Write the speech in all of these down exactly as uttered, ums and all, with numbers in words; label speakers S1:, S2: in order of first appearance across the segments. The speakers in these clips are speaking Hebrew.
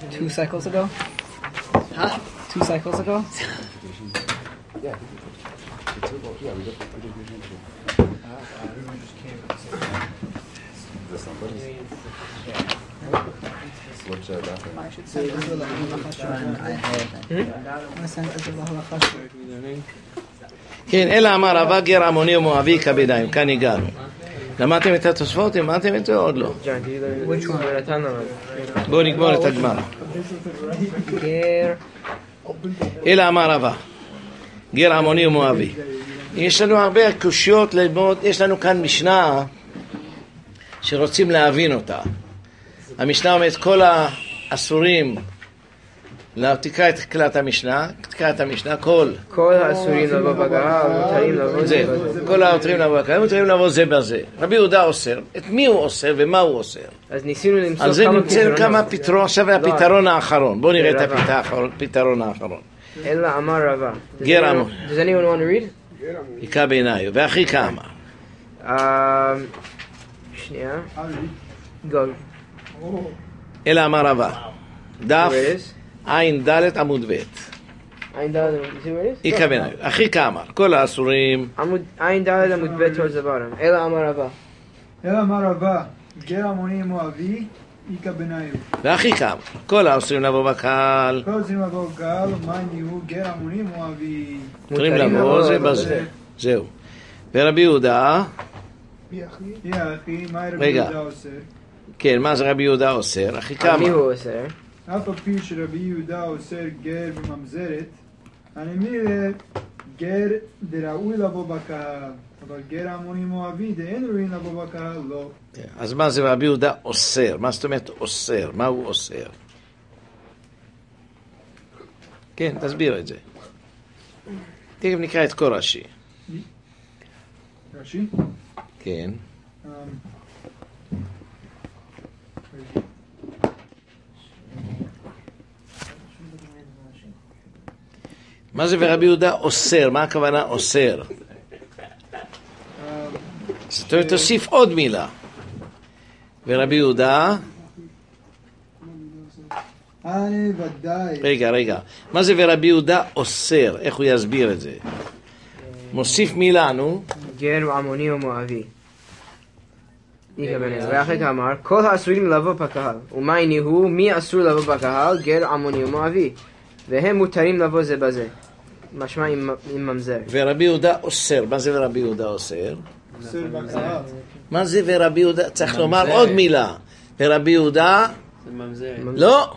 S1: Two cycles ago?
S2: Huh?
S1: Two cycles ago?
S3: Yeah. Yeah, we did. We did. This one, which uh, bathroom?
S1: I should send Ezra Lahachashon. I have send Ezra Lahachashon.
S4: כן, אלא אמר רבה גר עמוני ומואבי כביניים, כאן הגענו. למדתם את התוספות? למדתם את זה או עוד לא? בואו נגמור את הגמרא.
S1: גר
S4: אלא אמר רבה גר עמוני ומואבי. יש לנו הרבה קושיות ללמוד. יש לנו כאן משנה שרוצים להבין אותה. המשנה אומרת כל האסורים, לא, תקרא את כלת המשנה, תקרא את המשנה, כל
S2: כל האסורים לבוא בקהל, מותרים לבוא זה בזה.
S4: כל האסורים לבוא בקהל, מותרים לבוא זה בזה. רבי יהודה אוסר, את מי הוא אוסר ומה הוא אוסר?
S2: אז ניסינו למצוא
S4: על זה
S2: כמה
S4: נמצא
S2: פתרונות.
S4: כמה פתרון, עכשיו הפתרון האחרון. בואו נראה את הפתרון האחרון.
S2: אלא אמר רבה. Does
S4: גר
S2: anyone-
S4: עמון.
S2: Does anyone want to read?
S4: היכה בעיניו, ואחי כמה.
S2: Um, שנייה. Go.
S4: אלא אמר רבה. דף
S2: Where it is?
S4: עין ד' עמוד ב'.
S2: עין ד' you see where it is?
S4: היכה בעיניו. אחי כמה. כל האסורים.
S2: עמוד- עין ד' עמוד ב' towards the bottom. אלא אמר רבה.
S5: אלא אמר רבה, גר עמוני מואבי, היכה בניו.
S4: ואחי כמה. כל האסורים לבוא בקהל.
S5: כל עושים לבוא קהל, מה נהיו גר עמוני מואבי.
S4: מותרים לבוא זה בזה. זהו. ורבי יהודה,
S5: יא אחי, מה רבי
S4: רגע.
S5: יהודה עושה?
S4: כן, מה זה רבי יהודה אוסר? אחי
S2: על מי
S4: כמה.
S2: הוא עושה?
S5: אף על פי שרבי יהודה אוסר גר בממזרת, אני מראה גר דראוי לבוא בקהל, אבל גר עמוני מואבי דאין ראוי לבוא בקהל, לא.
S4: אז מה זה רבי יהודה אוסר? מה זאת אומרת אוסר? מה הוא אוסר? כן, תסביר את זה. תכף נקרא את כל רש"י.
S5: רש"י?
S4: כן.
S5: אמ,
S4: מה זה ורבי יהודה אוסר? מה הכוונה אוסר? זאת אומרת, תוסיף עוד מילה. ורבי יהודה,
S5: אני ודאי.
S4: רגע, רגע. מה זה ורבי יהודה אוסר? איך הוא יסביר את זה? מוסיף מילה, נו.
S2: גר עמוני ומואבי. היכה בניו. ואחרי כאמר, כל האסורים לבוא בקהל. ומייני הוא, מי אסור לבוא בקהל? גר עמוני ומואבי. והם מותרים לבוא זה בזה. משמע עם עם ממזר.
S4: ורבי יהודה אוסר. מה זה ורבי יהודה אוסר?
S5: אוסר בקהל.
S4: מה זה ורבי יהודה? צריך לומר עוד מילה. ורבי יהודה, לא.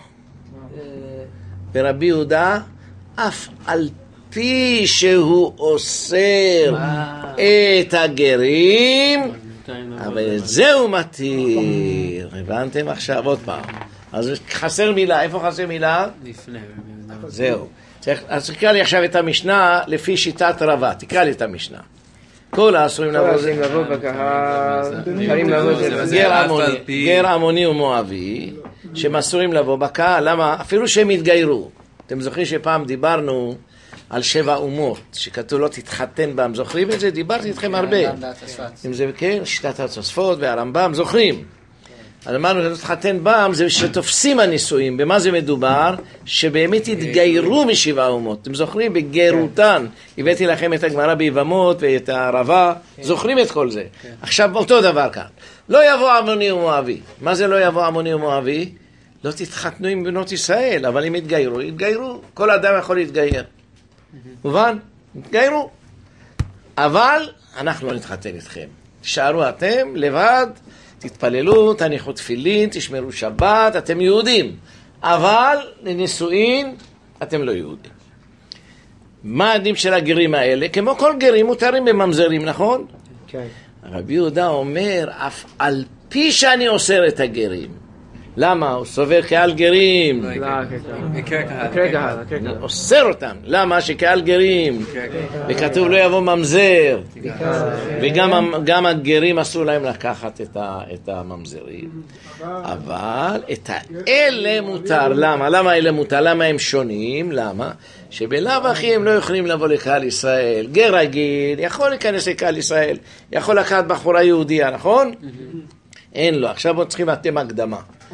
S4: ורבי יהודה, אף על פי שהוא אוסר את הגרים, אבל את זה הוא מתיר. הבנתם עכשיו עוד פעם. אז חסר מילה. איפה חסר מילה?
S6: לפני.
S4: זהו. צריך- אז תקרא לי עכשיו את המשנה לפי שיטת רבה. תקרא לי את המשנה. כל האסורים
S2: כל
S4: לבוא
S2: האסורים
S4: זה
S2: לבוא בקהל. מותרים לבוא זה בזה.
S4: גר
S6: אף
S4: עמוני,
S6: על פי-
S4: גר עמוני ומואבי, שהם אסורים לבוא בקהל. למה? אפילו שהם התגיירו. אתם זוכרים שפעם דיברנו על שבע אומות, שכתוב לא תתחתן בהם. זוכרים את זה? דיברתי איתכם הרבה. אם זה כן, שיטת התוספות והרמב"ם, זוכרים. אז אמרנו שלא תתחתן בהם, זה שתופסים הנישואים. במה זה מדובר? שבאמת התגיירו משבע אומות. אתם זוכרים? בגרותן. הבאתי לכם את הגמרא ביבמות ואת הערבה. זוכרים את כל זה. עכשיו אותו דבר כאן. לא יבוא עמוני ומואבי. מה זה לא יבוא עמוני ומואבי? לא תתחתנו עם בנות ישראל, אבל אם יתגיירו, יתגיירו. כל אדם יכול להתגייר. מובן? יתגיירו. אבל אנחנו לא נתחתן איתכם. תשארו אתם לבד, תתפללו, תניחו תפילין, תשמרו שבת, אתם יהודים. אבל לנישואין אתם לא יהודים. מה הדין של הגרים האלה? כמו כל גרים מותרים בממזרים, נכון?
S2: כן.
S4: רבי יהודה אומר, אף על פי שאני אוסר את הגרים. למה? הוא סובר כעל גרים.
S2: לא, כן,
S6: עיקר קהל.
S2: קרא קהל, קרא קהל.
S4: אוסר אותם. למה? שכעל גרים. וכתוב לא יבוא ממזר. וגם גם הגרים אסור להם לקחת את, ה, את הממזרים. אבל את האלה מותר. למה? למה אלה מותר? למה הם שונים? למה? שבלאו הכי הם לא יכולים לבוא לקהל ישראל. גר רגיל יכול להיכנס לקהל ישראל. יכול לקחת בחורה יהודיה, נכון? אין לו. עכשיו עוד צריכים אתם הקדמה.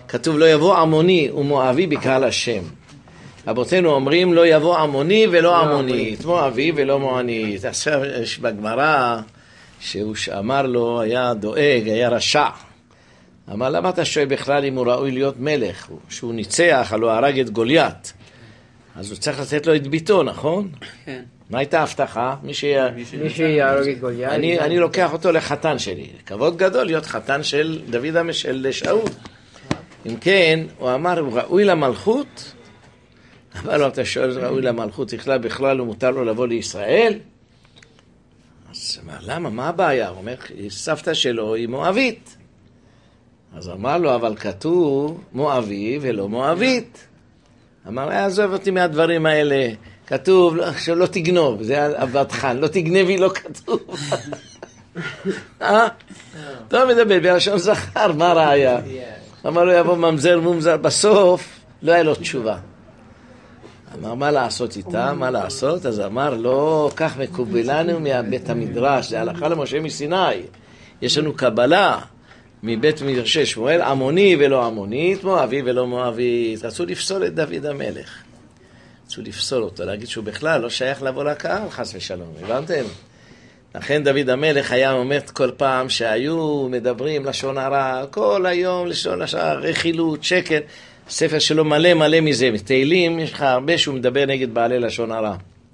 S4: כתוב לא יבוא עמוני ומואבי בקהל השם. רבותינו אומרים לא יבוא עמוני ולא עמונית, מואבי ולא מואנית. עכשיו יש בגמרא שהוא אמר לו, היה דואג, היה רשע. אמר, למה אתה שואל בכלל אם הוא ראוי להיות מלך? שהוא ניצח, הלוא הרג את גוליית. אז הוא צריך לתת לו את ביתו, נכון?
S1: כן.
S4: מה הייתה ההבטחה? מי
S2: שיהרוג את גוליית.
S4: אני, אני לוקח אותו לחתן שלי. כבוד גדול להיות חתן של דוד המשל לשאול. אם כן, הוא אמר, הוא ראוי למלכות? אבל לא, אתה שואל, ראוי למלכות, בכלל, בכלל הוא מותר לו לבוא לישראל? אז אמר, למה? מה הבעיה? הוא אומר, סבתא שלו היא מואבית. אז אמר לו, אבל כתוב מואבי ולא מואבית. אמר, עזוב אותי מהדברים האלה. כתוב, שלא תגנוב, זה הבטחן, לא תגנבי, לא כתוב. אה? טוב, מדבר, בלשון זכר, מה ראיה? אמר לו, יבוא ממזר מומזר, בסוף לא היה לו תשובה. אמר, מה לעשות איתה? מה לעשות? אז אמר, לא, כך מקובלנו מבית המדרש, זה הלכה למשה מסיני. יש לנו קבלה מבית מדרש שמואל, עמוני ולא עמונית, מואבי ולא מואבית. רצו לפסול את דוד המלך. רצו לפסול אותו, להגיד שהוא בכלל לא שייך לבוא לקהל, חס ושלום, הבנתם? לכן דוד המלך היה אומר כל פעם שהיו מדברים לשון הרע, כל היום לשון הרע, רכילות, שקר, ספר שלו מלא מלא מזה, מתהילים, יש לך הרבה שהוא מדבר נגד בעלי לשון הרע.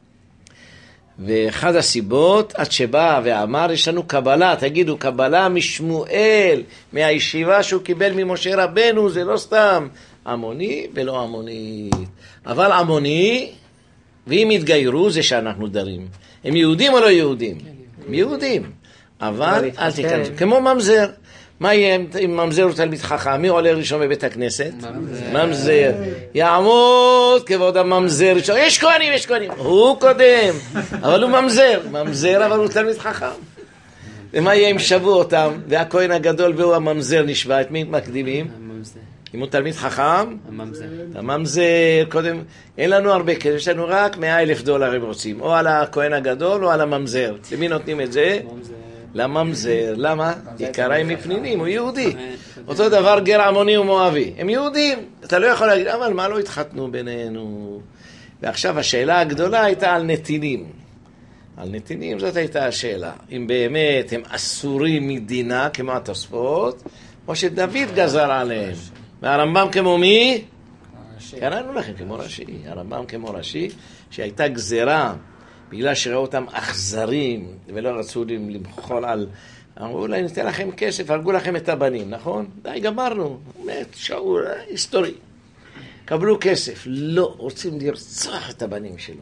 S4: ואחד הסיבות, עד שבא ואמר, יש לנו קבלה, תגידו, קבלה משמואל, מהישיבה שהוא קיבל ממשה רבנו, זה לא סתם עמוני ולא עמונית. אבל עמוני, ואם יתגיירו, זה שאנחנו דרים. הם יהודים או לא יהודים? הם יהודים. אבל אל תיכנסו. כמו ממזר. מה יהיה אם ממזר הוא תלמיד חכם? מי עולה ראשון בבית הכנסת? ממזר. יעמוד כבוד הממזר ראשון. יש כהנים, יש כהנים. הוא קודם. אבל הוא ממזר. ממזר, אבל הוא תלמיד חכם. ומה יהיה אם שבו אותם? והכהן הגדול והוא הממזר נשבע. את מי מקדימים? אם הוא תלמיד חכם? הממזר. הממזר, קודם, אין לנו הרבה כסף, יש לנו רק מאה אלף דולר הם רוצים. או על הכהן הגדול או על הממזר. למי נותנים את זה? לממזר. למה? עיקריים מפנינים, הוא יהודי. אותו דבר גר עמוני ומואבי. הם יהודים. אתה לא יכול להגיד, אבל מה לא התחתנו בינינו? ועכשיו השאלה הגדולה הייתה על נתינים. על נתינים זאת הייתה השאלה. אם באמת הם אסורים מדינה כמו התוספות, או שדוד גזר עליהם. והרמב"ם כמו מי? קראנו לכם כמו ראשי. הרמב"ם כמו ראשי, שהייתה גזרה, בגלל שראו אותם אכזרים, ולא רצו למחול על... אמרו להם, ניתן לכם כסף, הרגו לכם את הבנים, נכון? די, גמרנו. באמת, שאול, היסטורי. קבלו כסף. לא, רוצים לרצוח את הבנים שלו.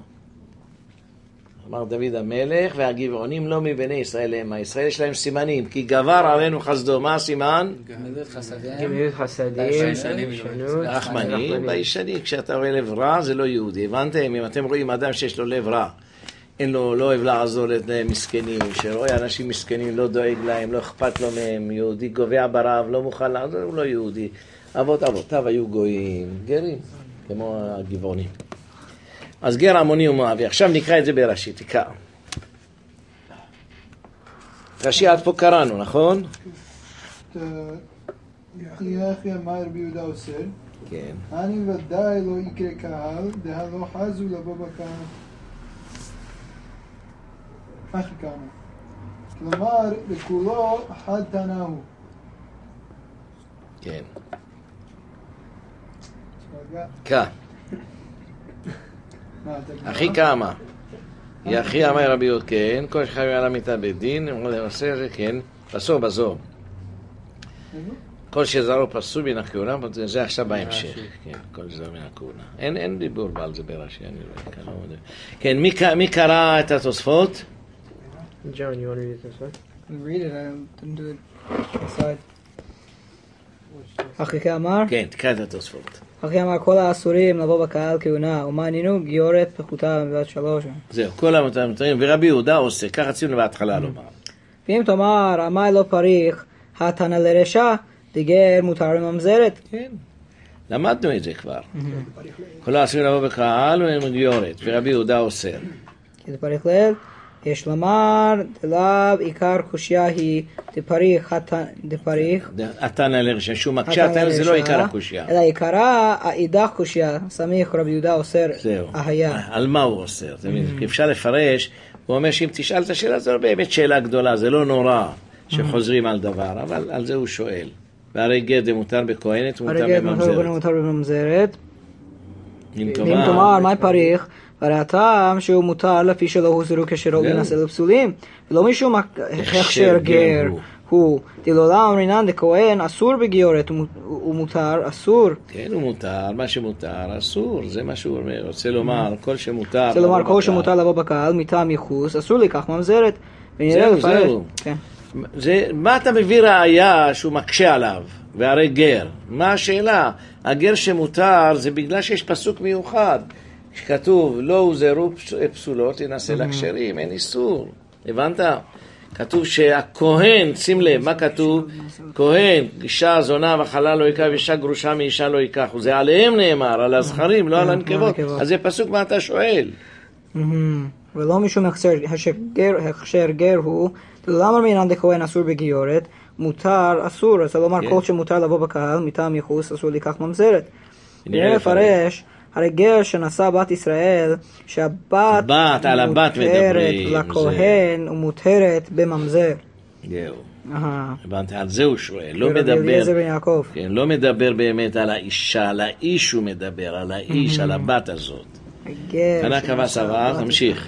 S4: אמר דוד המלך, והגבעונים לא מבני ישראל הם. הישראל יש להם סימנים, כי גבר עלינו חסדו. מה הסימן?
S1: גמילות חסדים.
S2: גמילות חסדים.
S4: רחמנים, בישנים. כשאתה רואה לב רע, זה לא יהודי. הבנתם? אם אתם רואים אדם שיש לו לב רע, אין לו, לא אוהב לעזור למסכנים, שרואה אנשים מסכנים, לא דואג להם, לא אכפת לו מהם, יהודי גובע ברב, לא מוכן לעזור, הוא לא יהודי. אבות אבותיו היו גויים, גרים, כמו הגבעונים. אז גר עמוני ומואבי. עכשיו נקרא את זה ברש"י, תקרא. רש"י עד פה קראנו, נכון?
S5: יחי אחי מה רבי יהודה עושה?
S4: כן.
S5: אני ודאי לא יקרה קהל, דה לא חזו לבוא בקהל. אחי כמה. כלומר, לכולו חד תנאו.
S4: כן. כא. אחי כמה. יחי אמר רבי יהודה, כן, כל שחי על המיטה בדין, למעשה זה כן, פסור בזור. כל שזרו פסול מן הכהונה, זה עכשיו בהמשך. כן, כל שזרו מן הכהונה. אין דיבור בעל זה ברש"י, אני לא יודע. כן, מי קרא את התוספות?
S2: John, you want to read this one?
S1: Read it, I didn't do it aside.
S2: אחי כאמר?
S4: כן, תקרא את התוספות.
S1: אחי אמר, כל האסורים לבוא בקהל כהונה, ומה ענינו? גיורת פחותה מבת שלוש.
S4: זהו, כל המתאים, ורבי יהודה עושה, כך רצינו בהתחלה לומר.
S1: ואם תאמר, עמי לא פריך, התנא לרשע, דגר מותר לממזרת.
S4: כן, למדנו את זה כבר. כל האסורים לבוא בקהל והם גיורת, ורבי יהודה עושה.
S1: כי זה פריך ליל, יש לומר, דלאו עיקר קושיה היא דפריך, דפריך.
S4: התנא לרשע, שהוא מקשה, התנא זה לא עיקר הקושיה.
S1: אלא עיקרה, האידך קושיה, סמיך רבי יהודה אוסר היה.
S4: על מה הוא אוסר? אפשר לפרש, הוא אומר שאם תשאל את השאלה, זו באמת שאלה גדולה, זה לא נורא שחוזרים על דבר, אבל על זה הוא שואל. והרי גט זה מותר בכהנת, מותר בממזרת.
S1: הרי גט מותר בממזרת. אם תאמר, מה פריך? הרי הטעם שהוא מותר לפי שלא הוזרו כשראוי נעשה לפסולים, ולא משום הכשר גר הוא, דלעולם אמרינן דכהן אסור בגיורת, הוא מותר, אסור.
S4: כן, הוא מותר, מה שמותר, אסור, זה מה שהוא אומר, רוצה לומר, כל שמותר.
S1: רוצה לומר, כל שמותר לבוא בקהל, מטעם ייחוס, אסור לקח ממזרת.
S4: זהו, זהו. מה אתה מביא ראיה שהוא מקשה עליו, והרי גר? מה השאלה? הגר שמותר זה בגלל שיש פסוק מיוחד. כשכתוב לא הוזרו פסולות ינסה לכשרים, אין איסור, הבנת? כתוב שהכהן, שים לב, מה כתוב? כהן, אישה זונה וחלה לא ייקח, ואישה גרושה מאישה לא ייקח, זה עליהם נאמר, על הזכרים, לא על הנקבות, אז זה פסוק מה אתה שואל?
S1: ולא משום הכשר גר הוא, למה מינן דכהן אסור בגיורת, מותר, אסור, אז לומר כל שמותר לבוא בקהל, מטעם ייחוס, אסור לקח ממזרת. נראה לפרש, הרי גר שנשא בת ישראל, שהבת מותרת לכהן ומותרת בממזר.
S4: זהו. הבנתי, על זה הוא שואל, לא מדבר, לא מדבר באמת על האישה, על האיש הוא מדבר, על האיש, על הבת הזאת. תנא קמא סבר, תמשיך.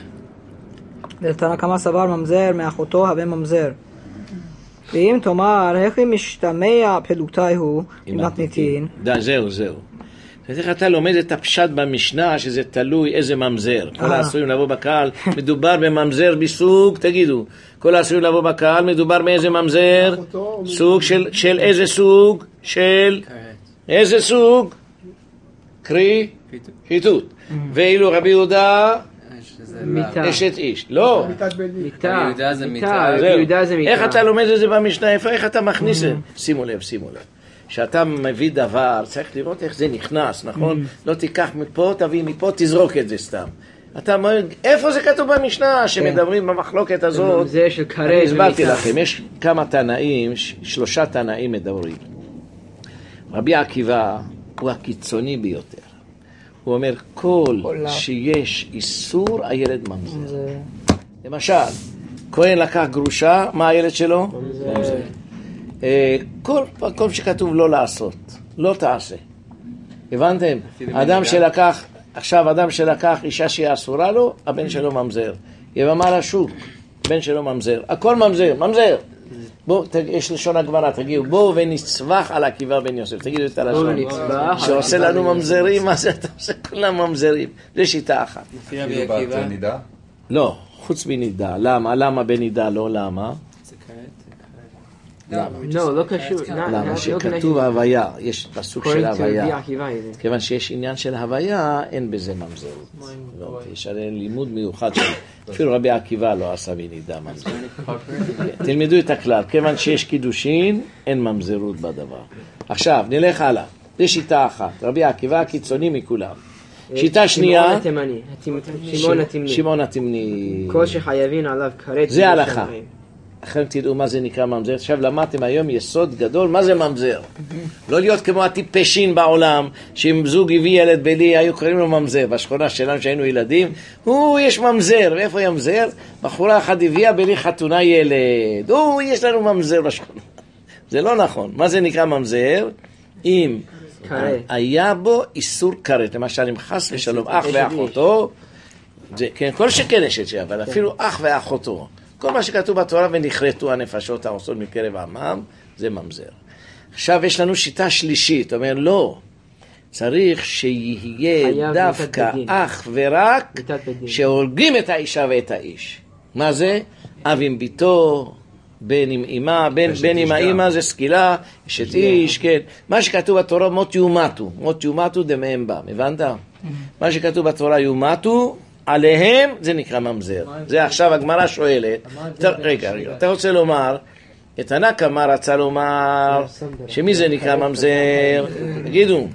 S1: תנא קמא סבר ממזר מאחותו הבן ממזר. ואם תאמר, איך אם משתמע פלותי הוא, עם מתניתין.
S4: זהו, זהו. איך אתה לומד את הפשט במשנה שזה תלוי איזה ממזר. כל האסורים לבוא בקהל, מדובר בממזר בסוג, תגידו, כל האסורים לבוא בקהל, מדובר מאיזה ממזר? סוג של, של איזה סוג? של איזה סוג? קרי? חיתות. ואילו רבי יהודה אשת איש. לא.
S2: מיתה.
S4: מיתה. איך אתה לומד את זה במשנה? איך אתה מכניס את זה? שימו לב, שימו לב. כשאתה מביא דבר, צריך לראות איך זה נכנס, נכון? לא תיקח מפה, תביא מפה, תזרוק את זה סתם. אתה אומר, איפה זה כתוב במשנה שמדברים במחלוקת הזאת?
S2: זה של קרב.
S4: אני הסברתי לכם, יש כמה תנאים, שלושה תנאים מדברים. רבי עקיבא הוא הקיצוני ביותר. הוא אומר, כל שיש איסור, הילד ממזר. למשל, כהן לקח גרושה, מה הילד שלו? ממזר. כל מקום שכתוב לא לעשות, לא תעשה. הבנתם? אדם שלקח, עכשיו אדם שלקח אישה שהיא אסורה לו, הבן שלו ממזר. יבמה לשוק, בן שלו ממזר. הכל ממזר, ממזר. בואו, יש לשון הגמרא, תגידו, בואו ונצבח על עקיבא בן יוסף. תגידו את הלשון. שעושה לנו ממזרים, מה זה אתה עושה? כולם ממזרים. זה שיטה אחת.
S3: כאילו בת נידה?
S4: לא, חוץ מנידה. למה? למה בנידה? לא, למה?
S2: לא, לא קשור.
S4: למה? שכתוב הוויה, יש פסוק של הוויה. כיוון שיש עניין של הוויה, אין בזה ממזרות. יש הרי לימוד מיוחד של... אפילו רבי עקיבא לא עשה ונידה ממזרות. תלמדו את הכלל, כיוון שיש קידושין, אין ממזרות בדבר. עכשיו, נלך הלאה. זה שיטה אחת. רבי עקיבא קיצוני מכולם. שיטה שנייה...
S2: שמעון התמני.
S4: שמעון התמני.
S2: כל שחייבים עליו כרת.
S4: זה הלכה. אחרי תדעו מה זה נקרא ממזר. עכשיו למדתם היום יסוד גדול, מה זה ממזר? לא להיות כמו הטיפשים בעולם, שאם זוג הביא ילד בלי, היו קוראים לו ממזר. בשכונה שלנו שהיינו ילדים, הוא יש ממזר. ואיפה ימזר? בחורה אחת הביאה בלי חתונה ילד. הוא יש לנו ממזר בשכונה. זה לא נכון. מה זה נקרא ממזר? אם היה בו איסור כרת. למשל, אם חס ושלום אח ואחותו, זה, כן, כל שכן יש את זה, אבל אפילו אח ואחותו. כל מה שכתוב בתורה ונחרטו הנפשות העושות מקרב עמם, זה ממזר. עכשיו יש לנו שיטה שלישית, אומר לא, צריך שיהיה דווקא אך ורק שהורגים את האישה ואת האיש. מה זה? אב עם ביתו, בן עם אמא, בן, בן עם האמא זה סקילה, אשת איש, כן. מה שכתוב בתורה מות יומתו, מות יומתו דמהם בם, הבנת? מה שכתוב בתורה יומתו, עליהם זה נקרא ממזר. זה עכשיו הגמרא שואלת. רגע, רגע, אתה רוצה לומר, את תנא קמא רצה לומר, שמי זה נקרא ממזר? תגידו.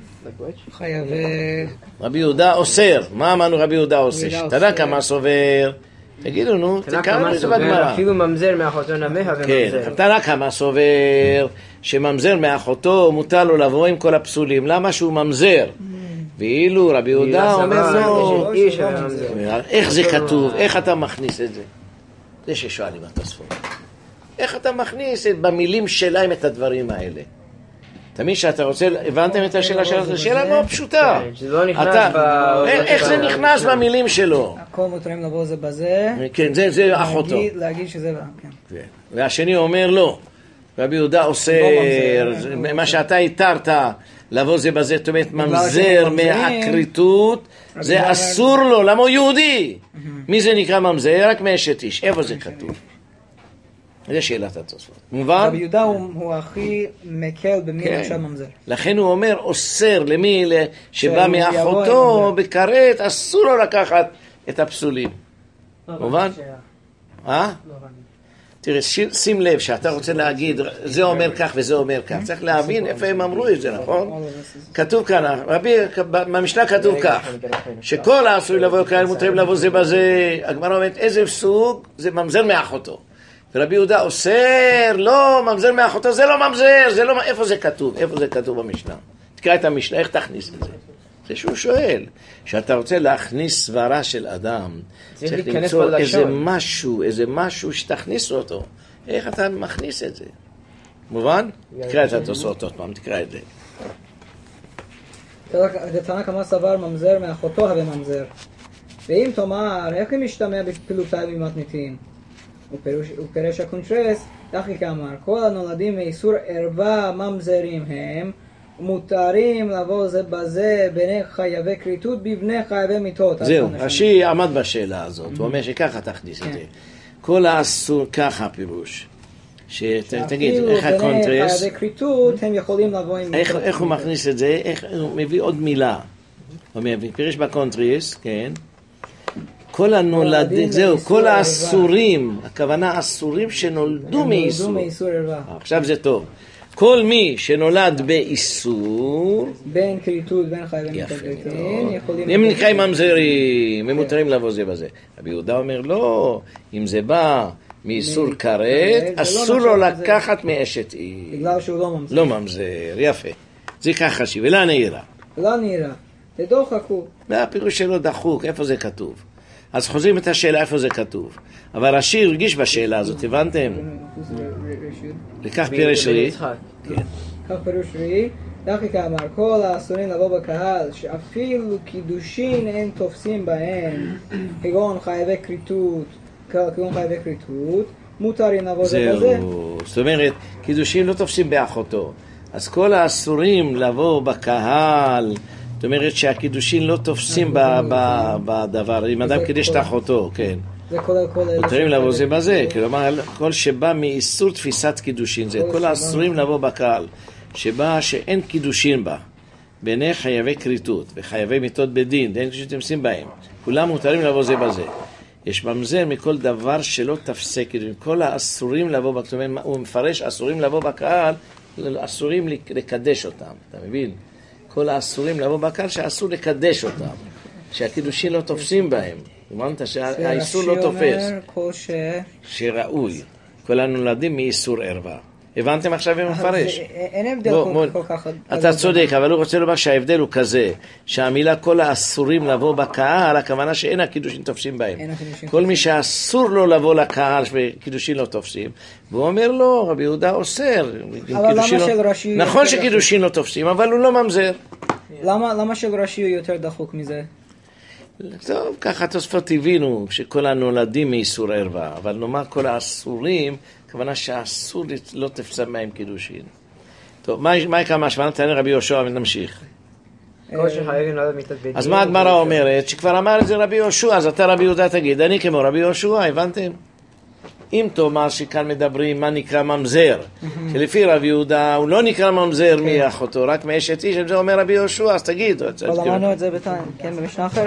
S1: חייב...
S4: רבי יהודה אוסר. מה אמרנו רבי יהודה אוסר? תנא קמא סובר, תגידו, נו,
S2: תנא
S4: תקראו
S2: קמא
S4: את זה
S2: סובר
S4: בגמרא.
S2: אפילו ממזר מאחותו נמיה
S4: כן,
S2: וממזר.
S4: תנא קמא סובר שממזר מאחותו מותר לו לבוא עם כל הפסולים. למה שהוא ממזר? ואילו רבי יהודה אומר לו,
S2: איש הממזר.
S4: איך זה כתוב? איך אתה מכניס את זה? זה ששואלים התוספות. איך אתה מכניס במילים שלהם את הדברים האלה? תמיד שאתה רוצה, הבנתם את השאלה שלך? זו שאלה מאוד פשוטה.
S2: שזה לא נכנס
S4: אתה-
S2: ב-
S4: איך זה נכנס במילים שלו?
S1: הכל מותרים לבוא זה בזה.
S4: כן, זה- זה אחותו.
S1: להגיד- להגיד שזה... כן.
S4: כן. והשני אומר לא. רבי יהודה אוסר,
S1: ממזר.
S4: מה שאתה התרת לבוא זה בזה, זאת אומרת ממזר
S1: שהם ממזרים,
S4: מהכריתות, זה
S1: יהודה-
S4: אסור לו, למה הוא יהודי? מי זה נקרא ממזר? רק מאשת איש. איפה זה כתוב? זה שאלת התוספות. מובן?
S1: רבי יהודה הוא הוא הכי מקל במי
S4: כן.
S1: נחשב ממזר.
S4: לכן הוא אומר אוסר למי ל- שבא
S1: שהוא יבוא
S4: מאחותו
S1: עם
S4: בכרת, אסור לו לקחת את הפסולים. מובן? אה? תראה, ש- שים לב שאתה רוצה להגיד, זה אומר כך וזה אומר כך. צריך להבין איפה הם אמרו את זה, נכון? כתוב כאן, רבי, במשנה כתוב כך, שכל האסורים לבוא כאלה מותרים לבוא זה בזה. הגמרא אומרת, איזה סוג? זה ממזר מאחותו. ורבי יהודה אוסר, לא, ממזר מאחותו, זה לא ממזר, זה לא, איפה זה כתוב? איפה זה כתוב במשנה? תקרא את המשנה, איך תכניס את זה? זה שהוא שואל, שאתה רוצה להכניס סברה של אדם,
S2: צריך
S4: צריך
S2: להיכנס
S4: למצוא
S2: בלשון.
S4: איזה משהו, איזה משהו שתכניס אותו. איך אתה מכניס את זה? מובן? תקרא את התוספות עוד פעם, תקרא את זה.
S1: דתנא קמא סבר ממזר מאחותו הווה ממזר. ואם תאמר, איך הם משתמע בפילותיו ממתניתין? ופירש הקונטרס, דחי כאמר, כל הנולדים מאיסור ערווה ממזרים הם, מותרים לבוא זה בזה בני חייבי כריתות בבני חייבי מיתות.
S4: זהו, רש"י עמד בשאלה הזאת, הוא אומר שככה תכניס את זה. כל האסור, ככה הפירוש. שתגיד, איך
S1: אפילו בני
S4: הקונטרס,
S1: חייבי כריתות הם יכולים לבוא עם...
S4: איך איך הוא מכניס את זה, איך הוא מביא עוד מילה. הוא מביא, פירש בקונטרס, כן. כל הנולדים, זהו, כל האסורים, הכוונה אסורים שנולדו מאיסור.
S1: נולדו מאיסור ערווה.
S4: עכשיו זה טוב. כל מי שנולד באיסור,
S1: בין כריתות בין חייבי מיתות
S4: יפה
S1: כריתין,
S4: מאוד.
S1: יכולים...
S4: הם נקראים ממזרים, הם מותרים לבוא זה בזה. רבי יהודה אומר, לא, אם זה בא מאיסור כרת,
S1: זה לא
S4: אסור
S1: נחשב
S4: לו
S1: ממזר.
S4: לקחת מאשת איש.
S1: בגלל שהוא לא ממזר.
S4: לא ממזר, יפה. זה ככה שהיא, ולא נהירה.
S1: לא נראה. לדוחקו.
S4: והפירוש שלו דחוק, איפה זה כתוב? אז חוזרים את השאלה איפה זה כתוב. אבל רש"י הרגיש בשאלה הזאת, הבנתם? לכך פירש לי.
S1: כך פירוש ראי, דחי כאמר, כל האסורים לבוא בקהל, שאפילו קידושין אין תופסים בהם, כגון חייבי כריתות, כגון חייבי כריתות, מותרים לבוא זה בזה.
S4: זהו, זאת אומרת, קידושים לא תופסים באחותו. אז כל האסורים לבוא בקהל, זאת אומרת שהקידושין לא תופסים ב- ב- בדבר, אם אדם קידש את אחותו, כן.
S1: זה כולל כל אלה.
S4: מותרים לבוא זה בזה, כלומר, כל שבא מאיסור תפיסת קידושין, זה כל האסורים לבוא בקהל, שבא שאין קידושין בה, בעיני חייבי כריתות וחייבי מיתות בדין, אין קידושין תופסים בהם, כולם מותרים לבוא זה בזה. יש ממזר מכל דבר שלא תפסק קידושין, כל האסורים לבוא בקהל, זאת אומרת, הוא מפרש אסורים לבוא בקהל, אסורים לקדש אותם, אתה מבין? כל האסורים לבוא בקהל שאסור לקדש אותם, שהקידושין לא תופסים בהם. אמרת שהאיסור לא תופס.
S1: כל ש...
S4: שראוי. כל הנולדים מאיסור ערווה. הבנתם עכשיו אם מפרש?
S1: אין הבדל
S4: בוא,
S1: כל-
S4: בוא,
S1: כל כך...
S4: אתה צודק, אבל הוא רוצה לומר שההבדל הוא כזה, שהמילה כל האסורים לבוא בקהל, הכוונה שאין הקידושין תופסים בהם.
S1: אין הקידושין
S4: כל מי שאסור לו לבוא לקהל וקידושין לא תופסים, והוא אומר לו, רבי יהודה אוסר.
S1: אבל למה
S4: קידושין לא-
S1: של רש"י...
S4: נכון
S1: יותר
S4: שקידושין לא תופסים, אבל הוא לא ממזר.
S1: דחוק? למה למה של רש"י הוא יותר דחוק מזה?
S4: טוב, ככה התוספות הבינו שכל הנולדים מאיסור ערווה, אבל נאמר כל האסורים, הכוונה שהאסור לא תפסה מהם קידושין. טוב, מה מה יקרה משמע? תענה רבי יהושע ונמשיך.
S2: כל שחייבים נולד מיתת בית דין.
S4: אז מה הגמרא אומרת? שכבר אמר את זה רבי יהושע, אז אתה רבי יהודה תגיד, אני כמו רבי יהושע, הבנתם? אם תאמר שכאן מדברים מה נקרא ממזר, שלפי רבי יהודה הוא לא נקרא ממזר מאחותו, רק מאשת איש, זה אומר רבי יהושע, אז תגיד.
S1: אבל אמרנו את זה בתניא, כן, במשנה אחר?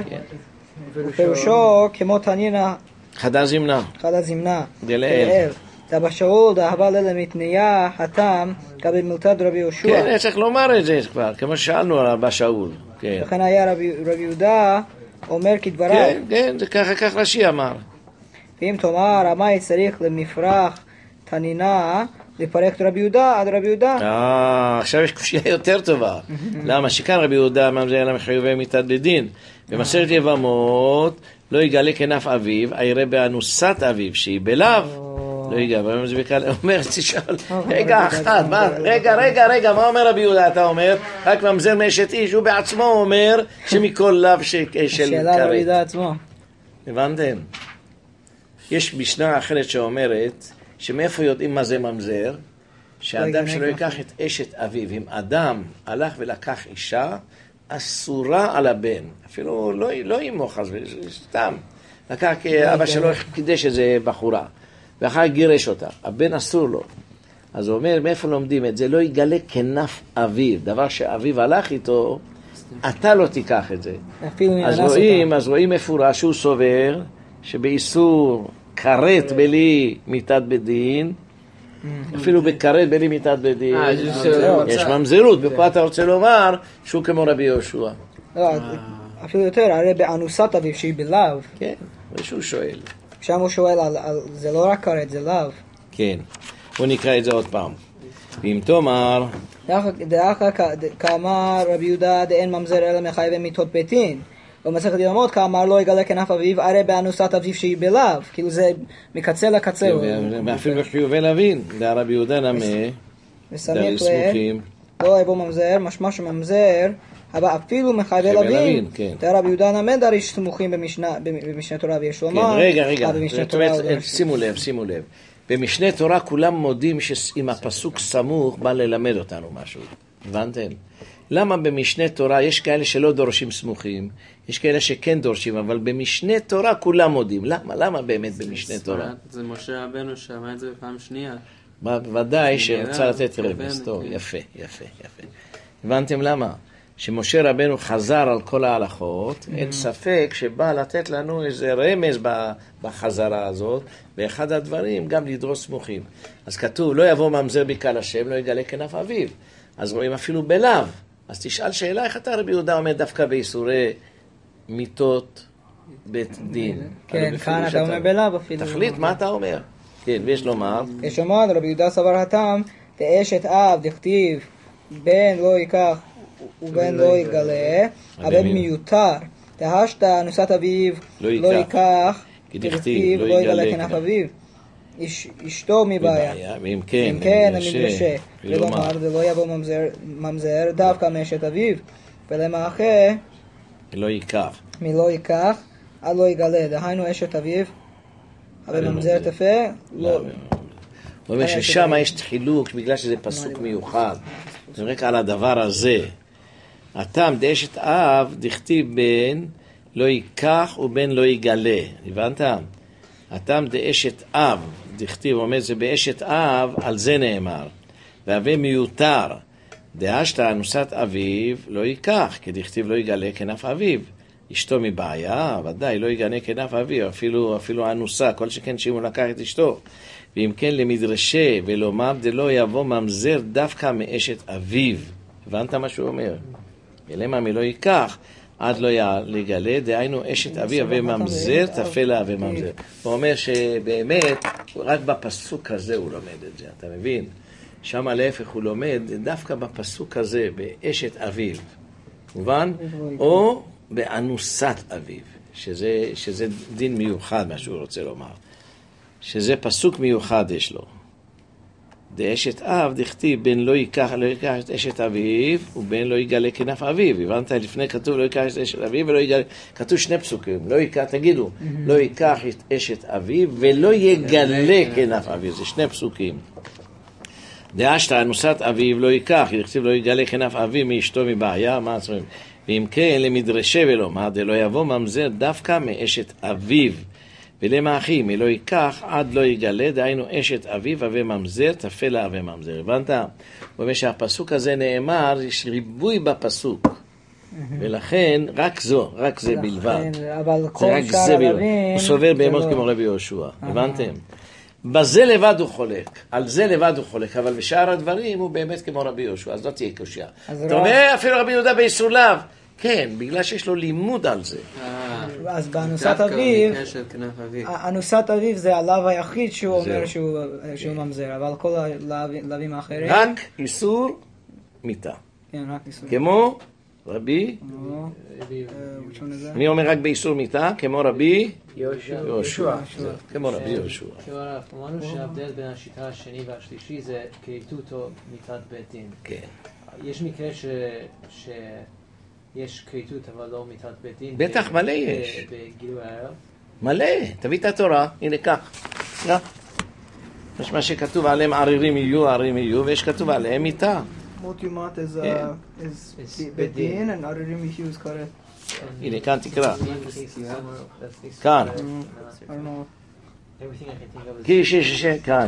S1: פירושו כמו תנינא
S4: חדה זמנה.
S1: חדה זמנה.
S4: דלאל.
S1: דאבא שאול דאהבה לילה מתניה חתם כבל מילתא דרבי יהושע.
S4: כן, צריך לומר את זה כבר, כמו ששאלנו על אבא שאול. כן,
S1: לכן היה רבי רבי יהודה אומר כדבריו.
S4: כן, כן, זה ככה כך רש"י אמר.
S1: ואם תאמר, המאי צריך למפרח תנינה, לפרק את רבי יהודה עד רבי יהודה.
S4: אה, עכשיו יש קושייה יותר טובה. למה? שכאן רבי יהודה ממזר אלא מחיובי מיתת בדין. במסכת יבמות לא יגלה כנף אביו, הירא באנוסת אביו, שהיא בלאו. לא יגע, זה בקל, אומר, תשאל, רגע אחד, מה, רגע, רגע, רגע, מה אומר רבי יהודה, אתה אומר? רק ממזר מאשת איש, הוא בעצמו אומר שמכל לאו של כרת.
S1: שאלה רבי יהודה עצמו.
S4: הבנתם? יש משנה אחרת שאומרת, שמאיפה יודעים מה זה ממזר? שאדם שלא ייקח את אשת אביו, אם אדם הלך ולקח אישה, אסורה על הבן, אפילו לא, לא ימוך, סתם. לקח אבא שלו קידש איזה בחורה. ואחר גירש אותה, הבן אסור לו. אז הוא אומר, מאיפה לומדים את זה? לא יגלה כנף אביו, דבר שאביו הלך איתו, אתה לא תיקח את זה. אז רואים, אז רואים מפורש שהוא סובר, שבאיסור כרת בלי מיתת בדין, אפילו בכרת בלי מיתת בדין, יש ממזרות, ופה אתה רוצה לומר שהוא כמו רבי יהושע.
S1: אפילו יותר, הרי באנוסת אביו שהיא בלאו.
S4: כן, ושהוא שואל.
S1: שם הוא שואל על, על, זה לא רק כרת, זה לאו.
S4: כן, בוא נקרא את זה עוד פעם. ואם תאמר...
S1: דאחר כאמר רבי יהודה דאין ממזר אלא מחייבי מיתות ביתין. במסכת יבמות כאמר לא יגלה כנף אביו, הרי באנוסת אביו שהיא בלאו. כאילו זה מקצה לקצה.
S4: ואפילו בחיובי להבין, דא רבי יהודה נמה,
S1: וסמיך ל... לא יבוא ממזר, משמע שממזר... אבל אפילו מחייבי לווין, תראה רבי יהודה נמד הרי סמוכים במשנה תורה ויש לומר.
S4: רגע, רגע, שימו לב, שימו לב. במשנה תורה כולם מודים שאם הפסוק סמוך בא ללמד אותנו משהו. הבנתם? למה במשנה תורה יש כאלה שלא דורשים סמוכים, יש כאלה שכן דורשים, אבל במשנה תורה כולם מודים. למה? למה באמת במשנה תורה?
S6: זה משה רבנו שאמר את זה בפעם שנייה.
S4: בוודאי שרצה לתת רמז. טוב, יפה, יפה, יפה. הבנתם למה? שמשה רבנו חזר על כל ההלכות, אין ספק שבא לתת לנו איזה רמז בחזרה הזאת, באחד הדברים גם לדרוס סמוכים. אז כתוב, לא יבוא ממזר בקהל השם, לא יגלה כנף אביו. אז רואים אפילו בלאו. אז תשאל שאלה, איך אתה רבי יהודה עומד דווקא באיסורי מיתות בית דין?
S1: כן, כאן אתה אומר בלאו אפילו.
S4: תחליט מה אתה אומר. כן, ויש לומר.
S1: יש לומר, רבי יהודה סבר התם, תאשת אב, דכתיב, בן לא ייקח, ובן לא יגלה, הבן מיותר. תהשת אנוסת אביו לא ייקח, כדכתיב לא יגלה כנף אביו. אשתו מבעיה.
S4: ואם כן,
S1: אם כן, המדרשה. ולומר, זה לא יבוא ממזר דווקא מאשת אביו. ולמאחה,
S4: לא ייקח.
S1: מלא ייקח, עד לא יגלה. דהיינו אשת אביו, אבל ממזר תפה, לא.
S4: הוא אומר ששם יש חילוק, בגלל שזה פסוק מיוחד. זה רק על הדבר הזה. הטעם דאשת אב, דכתיב בן לא ייקח ובן לא יגלה. הבנת? הטעם דאשת אב, דכתיב, אומר זה באשת אב, על זה נאמר. והווה מיותר, דאשת אנוסת אביו לא ייקח, כי דכתיב לא יגלה כנף אביו. אשתו מבעיה, ודאי לא יגלה כנף אביו, אפילו, אפילו אנוסה, כל שכן שאם הוא לקח את אשתו. ואם כן למדרשה ולומר דלא יבוא ממזר דווקא מאשת אביו. הבנת מה שהוא אומר? ולמה מלא ייקח עד לא יגלה, דהיינו אשת אביו וממזר תפלה וממזר. הוא אומר שבאמת רק בפסוק הזה הוא לומד את זה, אתה מבין? שם להפך הוא לומד דווקא בפסוק הזה באשת אביו, מובן? או באנוסת אביו, שזה, שזה דין מיוחד מה שהוא רוצה לומר, שזה פסוק מיוחד יש לו. דאשת אב דכתיב בן לא ייקח, לא ייקח את אשת אביו ובן לא יגלה כנף אביו. הבנת? לפני כתוב לא ייקח את אשת אביו ולא יגלה, כתוב שני פסוקים, לא ייקח, תגידו, לא ייקח את אשת אביו ולא יגלה כנף אביו, זה שני פסוקים. דאשת אנוסת אביו לא ייקח, דכתיב לא יגלה כנף אביו מאשתו מבעיה, מה עצמם? ואם כן למדרשה ולומר דלא יבוא ממזר דווקא מאשת אביו. ולמה אחי, מלא ייקח עד לא יגלה, דהיינו אשת אביו וממזר, תפלה וממזר. הבנת? הוא אומר שהפסוק הזה נאמר, יש ריבוי בפסוק. ולכן, רק זו, רק זה בלבד.
S1: אבל כל שאר
S4: הרבים... הוא סובר בהמות כמו רבי יהושע. הבנתם? בזה לבד הוא חולק. על זה לבד הוא חולק. אבל בשאר הדברים הוא באמת כמו רבי יהושע. אז לא תהיה קושיה. אתה אומר, אפילו רבי יהודה באיסור לאו. כן, בגלל שיש לו לימוד על זה.
S6: אה,
S1: אז באנוסת
S6: דווקא
S1: אביו,
S6: במקרה של כנף אביו.
S1: אנוסת אביו זה הלאו היחיד שהוא אומר
S4: זהו.
S1: שהוא שהוא ממזר, אבל כל הלאווים האחרים,
S4: רק איסור מיתה.
S1: כן, רק ניסוי.
S4: כמו רבי,
S1: נו, אה, which one is that?
S4: אני אומר רק באיסור מיתה, כמו רבי
S2: יהושע.
S4: יהושע. כמו רבי יהושע.
S7: כאילו הרב, אמרנו שההבדל בין השיטה השני והשלישי זה כריתות או מיתת בית דין.
S4: כן.
S7: יש מקרה ש... שיש כריתות אבל לא מיתת בית דין?
S4: בטח,
S7: ב-
S4: מלא
S7: ב-
S4: יש.
S7: בגילוי הערב?
S4: מלא, תביא את התורה, הנה כך. לא. יש מה שכתוב עליהם ערירים יהיו, ערירים יהיו, ויש כתוב עליהם מיתה.
S1: Multimat is, uh,
S4: Yeah.
S1: is
S7: It's
S1: beit
S7: Bedin.
S1: din and Aririm Yehu is Karet.
S4: הנה, כאן תקרא.
S7: That's the-
S4: כאן.
S1: I don't know.
S7: Everything I can think of is...
S4: כי איש איש איש, כאן.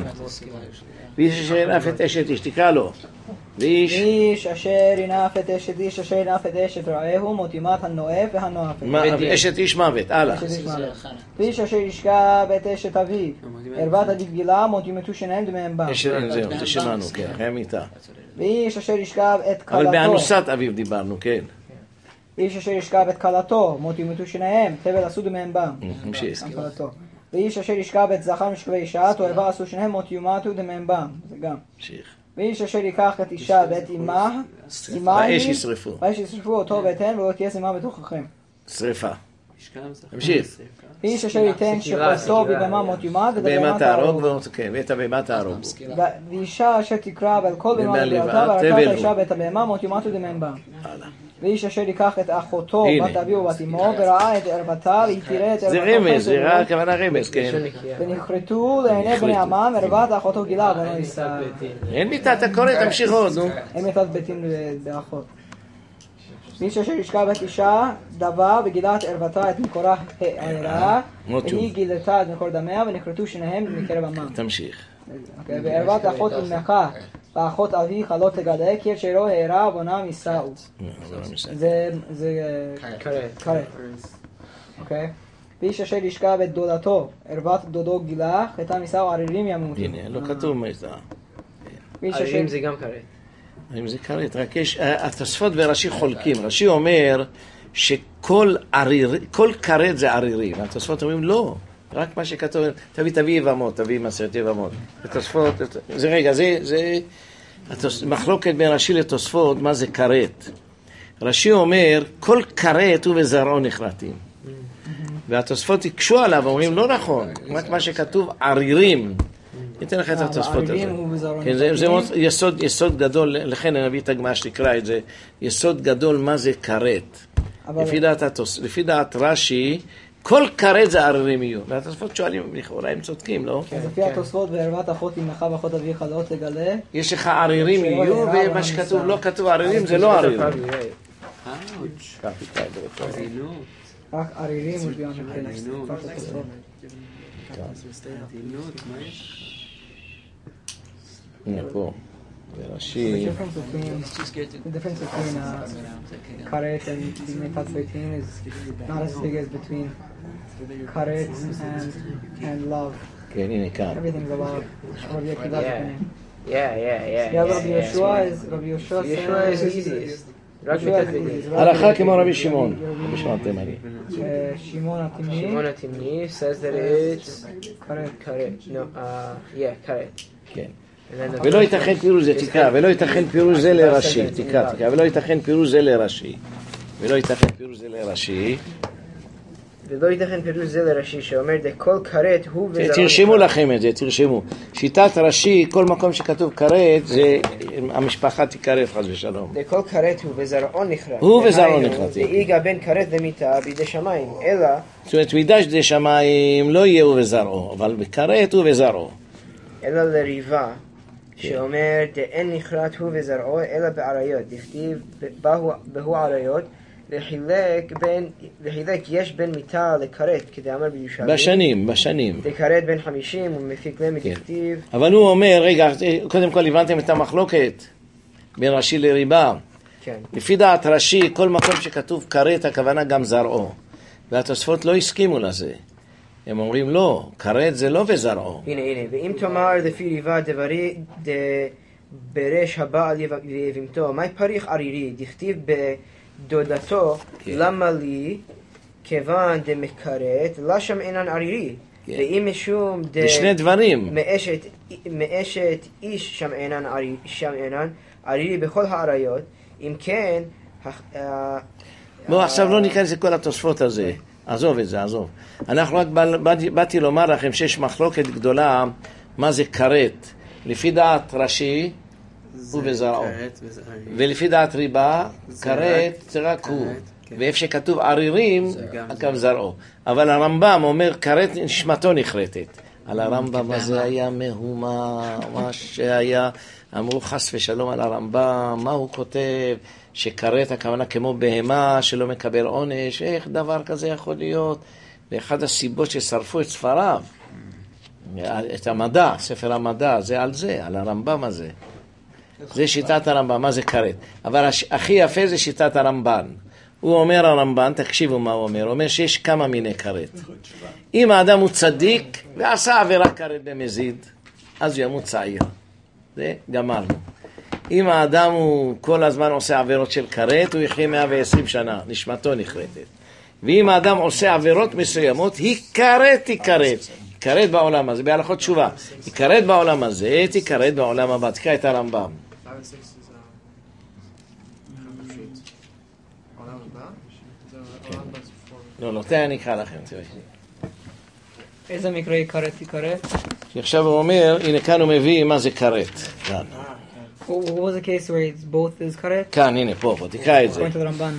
S4: ואיש אשר אף את אשת איש, תקרא לו. ואיש,
S1: איש אשר ינאף את אשת איש אשר ינאף את אשת רעהו מוטימת הנואף והנואפת.
S4: מה, אשת איש מוות, הלאה.
S1: אשת איש מוות. ואיש אשר ישכב את אשת אביו. ערוות עדיף גילה מוטימתו שניהם דמיהם בה.
S4: אשת, זהו, זה שמענו, כן, אחרי מיתה.
S1: ואיש אשר ישכב את
S4: אבל
S1: כלתו.
S4: באנוסת אביו דיברנו, כן.
S1: ואיש אשר ישכב את כלתו מוטימתו שניהם תבל עשו דמיהם בה.
S4: נמשיך.
S1: כלתו. ואיש אשר ישכב את זכר משכבי אישה תועבה עשו שניהם מוטיומתו דמיהם בה. זה גם.
S4: נמשיך.
S1: ואיש אשר ייקח את אישה ואת אמה, אמה
S4: באש
S1: היא,
S4: ישרפו.
S1: באש ישרפו אותו ואתן ולא תהיה זימה בתוככם.
S4: שריפה.
S6: משכב זה
S4: תמשיך.
S1: ואיש אשר ייתן שפרסו בבהמה מות יומת
S4: בהמה תהרוג, ועוד- כן, ואת הבהמה תהרוג.
S1: ו- ואישה אשר תקרא ועל כל בהמה
S4: ובעל
S1: ובעלתה
S4: לבנה,
S1: ועל
S4: תבל
S1: קראת
S4: הוא.
S1: האישה ואת הבהמה מות יומת ודמיהם בה.
S4: הלאה.
S1: ואיש אשר ייקח את אחותו
S4: הנה.
S1: בת אביו ובת אמו וראה את ערוותה והיא תראה את
S4: זה
S1: ערוותו
S4: רמז, זה
S1: חסד
S4: רק
S1: ולא-
S4: הכוונה רמז, כן.
S1: ונכרתו לעיני בני
S4: נכרתו.
S1: עמם ערוות אחותו גילה ולא יישא.
S4: אין מיתה, אתה קורא, תמשיך עוד, נו.
S1: אין מיתת ביתים באחות. ואיש אשר ישכב את אישה דבה וגילה את ערוותה את מקורה העירה
S4: מאוד טוב.
S1: והיא גילתה את מקור דמיה ונכרתו שניהם מקרב עמם.
S4: תמשיך.
S1: אוקיי, וערוות אחות אמך ואחות אביך לא תגלה כי את שירו העירה בונם יישאו.
S4: זה לא משנה.
S1: זה זה
S2: כרת.
S1: כרת. אוקיי. ואיש אשר ישכב את דודתו ערוות דודו גילה חטא יישאו ערירים ימותו.
S4: הנה, לא כתוב מיתה.
S1: ואיש אשר
S2: ערירים זה גם כרת.
S4: אם זה כרת, רק יש, התוספות ורש"י חולקים. רש"י אומר שכל עריר, כל כרת זה ערירי. והתוספות אומרים לא, רק מה שכתוב, תביא תביא יבמות, תביא מסרת יבמות. התוספות, זה רגע, זה, זה התוס, מחלוקת בין רש"י לתוספות, מה זה כרת. רש"י אומר, כל כרת ובזרעו נחרטים. והתוספות יקשו עליו, אומרים לא נכון, רק מה שכתוב ערירים. ניתן לך את התוספות הזה.
S1: הערירים הוא בזרעו
S4: כן, זה, זה
S1: נחרטים.
S4: יסוד, יסוד גדול, לכן אני אביא את הגמרא שתקרא את זה, יסוד גדול מה זה כרת.
S1: אבל-
S4: לפי דעת, התוס, לפי דעת רש"י, כל כרת זה ערירים יהיו. והתוספות שואלים, לכאורה הם צודקים, לא?
S1: אז לפי התוספות וערוות אחות אמך ואחות אביך לא תגלה.
S4: יש לך ערירים יהיו, ומה שכתוב לא כתוב ערירים זה לא ערירים.
S6: אאוץ'.
S4: כך, תקרא את זה בצורה.
S6: עדינות.
S1: רק ערירים הוא ביום מבחינת
S6: עדינות.
S1: התוספות.
S6: עדינות, מה יש?
S4: הנה פה,
S1: The
S4: ורש"י,
S1: difference between the difference between uh, karet and mitat beitin is not as big as between karet and and love.
S4: כן, הנה כאן.
S1: Everything's a love. Rabbi Akiva's
S2: Yeah.
S1: opinion.
S2: Yeah, yeah, yeah.
S1: Yeah, Rabbi Yeshua is Rabbi Yeshua
S2: Yeshua is
S1: says
S2: easiest. רק
S1: Yeshua
S2: מיתת
S1: is
S2: בית
S1: easy.
S2: דין.
S4: הלכה כמו רבי שמעון, רבי שמעון תימני.
S1: Uh, Shimon התימני,
S2: Shimon HaTimni says that it's
S1: karet.
S2: karet. No, uh, yeah, karet.
S4: כן.
S2: And then the
S4: ולא ייתכן פירוש זה, תקרא, ולא ייתכן פירוש זה לרש"י, תקרא, תקרא, ולא ייתכן פירוש זה לרש"י. ולא ייתכן פירוש זה לרש"י.
S2: ולא ייתכן פירוש זה לרש"י שאומר דכל כרת הוא וזרעו.
S4: תרשמו לכם את זה, תרשמו. שיטת רש"י, כל מקום שכתוב כרת, זה המשפחה תיקראת חס ושלום.
S2: דכל כרת הוא וזרעו נכרת.
S4: הוא וזרעו
S2: דהיינו,
S4: נכרתים.
S2: דאיגה בין כרת למיתה בידי שמיים, אלא
S4: זאת אומרת, מידש די שמיים לא יהיה הוא וזרעו, אבל בכרת הוא וזרעו.
S2: אלא לריבה, שאומר דאין נכרת הוא וזרעו, אלא בעריות. דכתיב בהו בהו עריות, לחילק בין, לחילק יש בין מיתה לכרת, כדאמר בירושלים.
S4: בשנים, בשנים.
S2: דכרת בין חמישים ומפיק להם
S4: כן.
S2: דכתיב.
S4: אבל הוא אומר, רגע, קודם כל הבנתם את המחלוקת בין רש"י לריבה.
S2: כן.
S4: לפי דעת רש"י, כל מקום שכתוב כרת, הכוונה גם זרעו. והתוספות לא הסכימו לזה. הם אומרים לא, כרת זה לא וזרעו.
S2: הנה, הנה, ואם תאמר לפי ריבה דברי דברש הבעל ויבמתו, מהי פריך ערירי? דכתיב דודתו, למה לי, כיוון דמכרת, לה שם אינן ערירי. ואם משום ד...
S4: זה שני דברים.
S2: מאשת, מאשת איש שם אינן ערירי, שם אינן ערירי בכל העריות, אם כן...
S4: בואו עכשיו לא ניכנס לכל התוספות הזה. עזוב את זה, עזוב. אנחנו רק באתי, באתי לומר לכם שיש מחלוקת גדולה מה זה כרת. לפי דעת רש"י הוא וזרעו. ולפי דעת ריבה, כרת זה רק הוא. ואיפה שכתוב ערירים, גם זרעו. אבל הרמב"ם אומר כרת נשמתו נחרטת. על הרמב"ם הזה היה מהומה, מה שהיה, אמרו חס ושלום על הרמב"ם, מה הוא כותב? שכרת הכוונה כמו בהמה שלא מקבל עונש, איך דבר כזה יכול להיות? ואחד הסיבות ששרפו את ספריו, את המדע, ספר המדע, זה על זה, על הרמב"ם הזה. זה שיטת הרמב"ם, מה זה כרת? אבל הכי יפה זה שיטת הרמב"ן. הוא אומר הרמב"ן, תקשיבו מה הוא אומר, הוא אומר שיש כמה מיני כרת. אם האדם הוא צדיק ועשה עבירה כרת במזיד, אז הוא ימות צעיר. זה גמרנו. אם האדם הוא כל הזמן עושה עבירות של כרת, הוא יחיה מאה ועשרים שנה, נשמתו נחרטת. ואם האדם עושה עבירות מסוימות, היא כרת, היא כרת. היא כרת בעולם הזה, בהלכות תשובה. היא כרת בעולם הזה, היא כרת בעולם הבא. תקרא את הרמב"ם. לא, לא, תהיה אני אקרא לכם.
S1: איזה מקרה היא כרת היא כרת?
S4: עכשיו הוא אומר, הנה כאן הוא מביא מה זה כרת. כאן.
S1: What was the case where it's both is karet?
S4: כאן, הנה, פה, פה, תקרא את זה.
S1: According to the Ramban.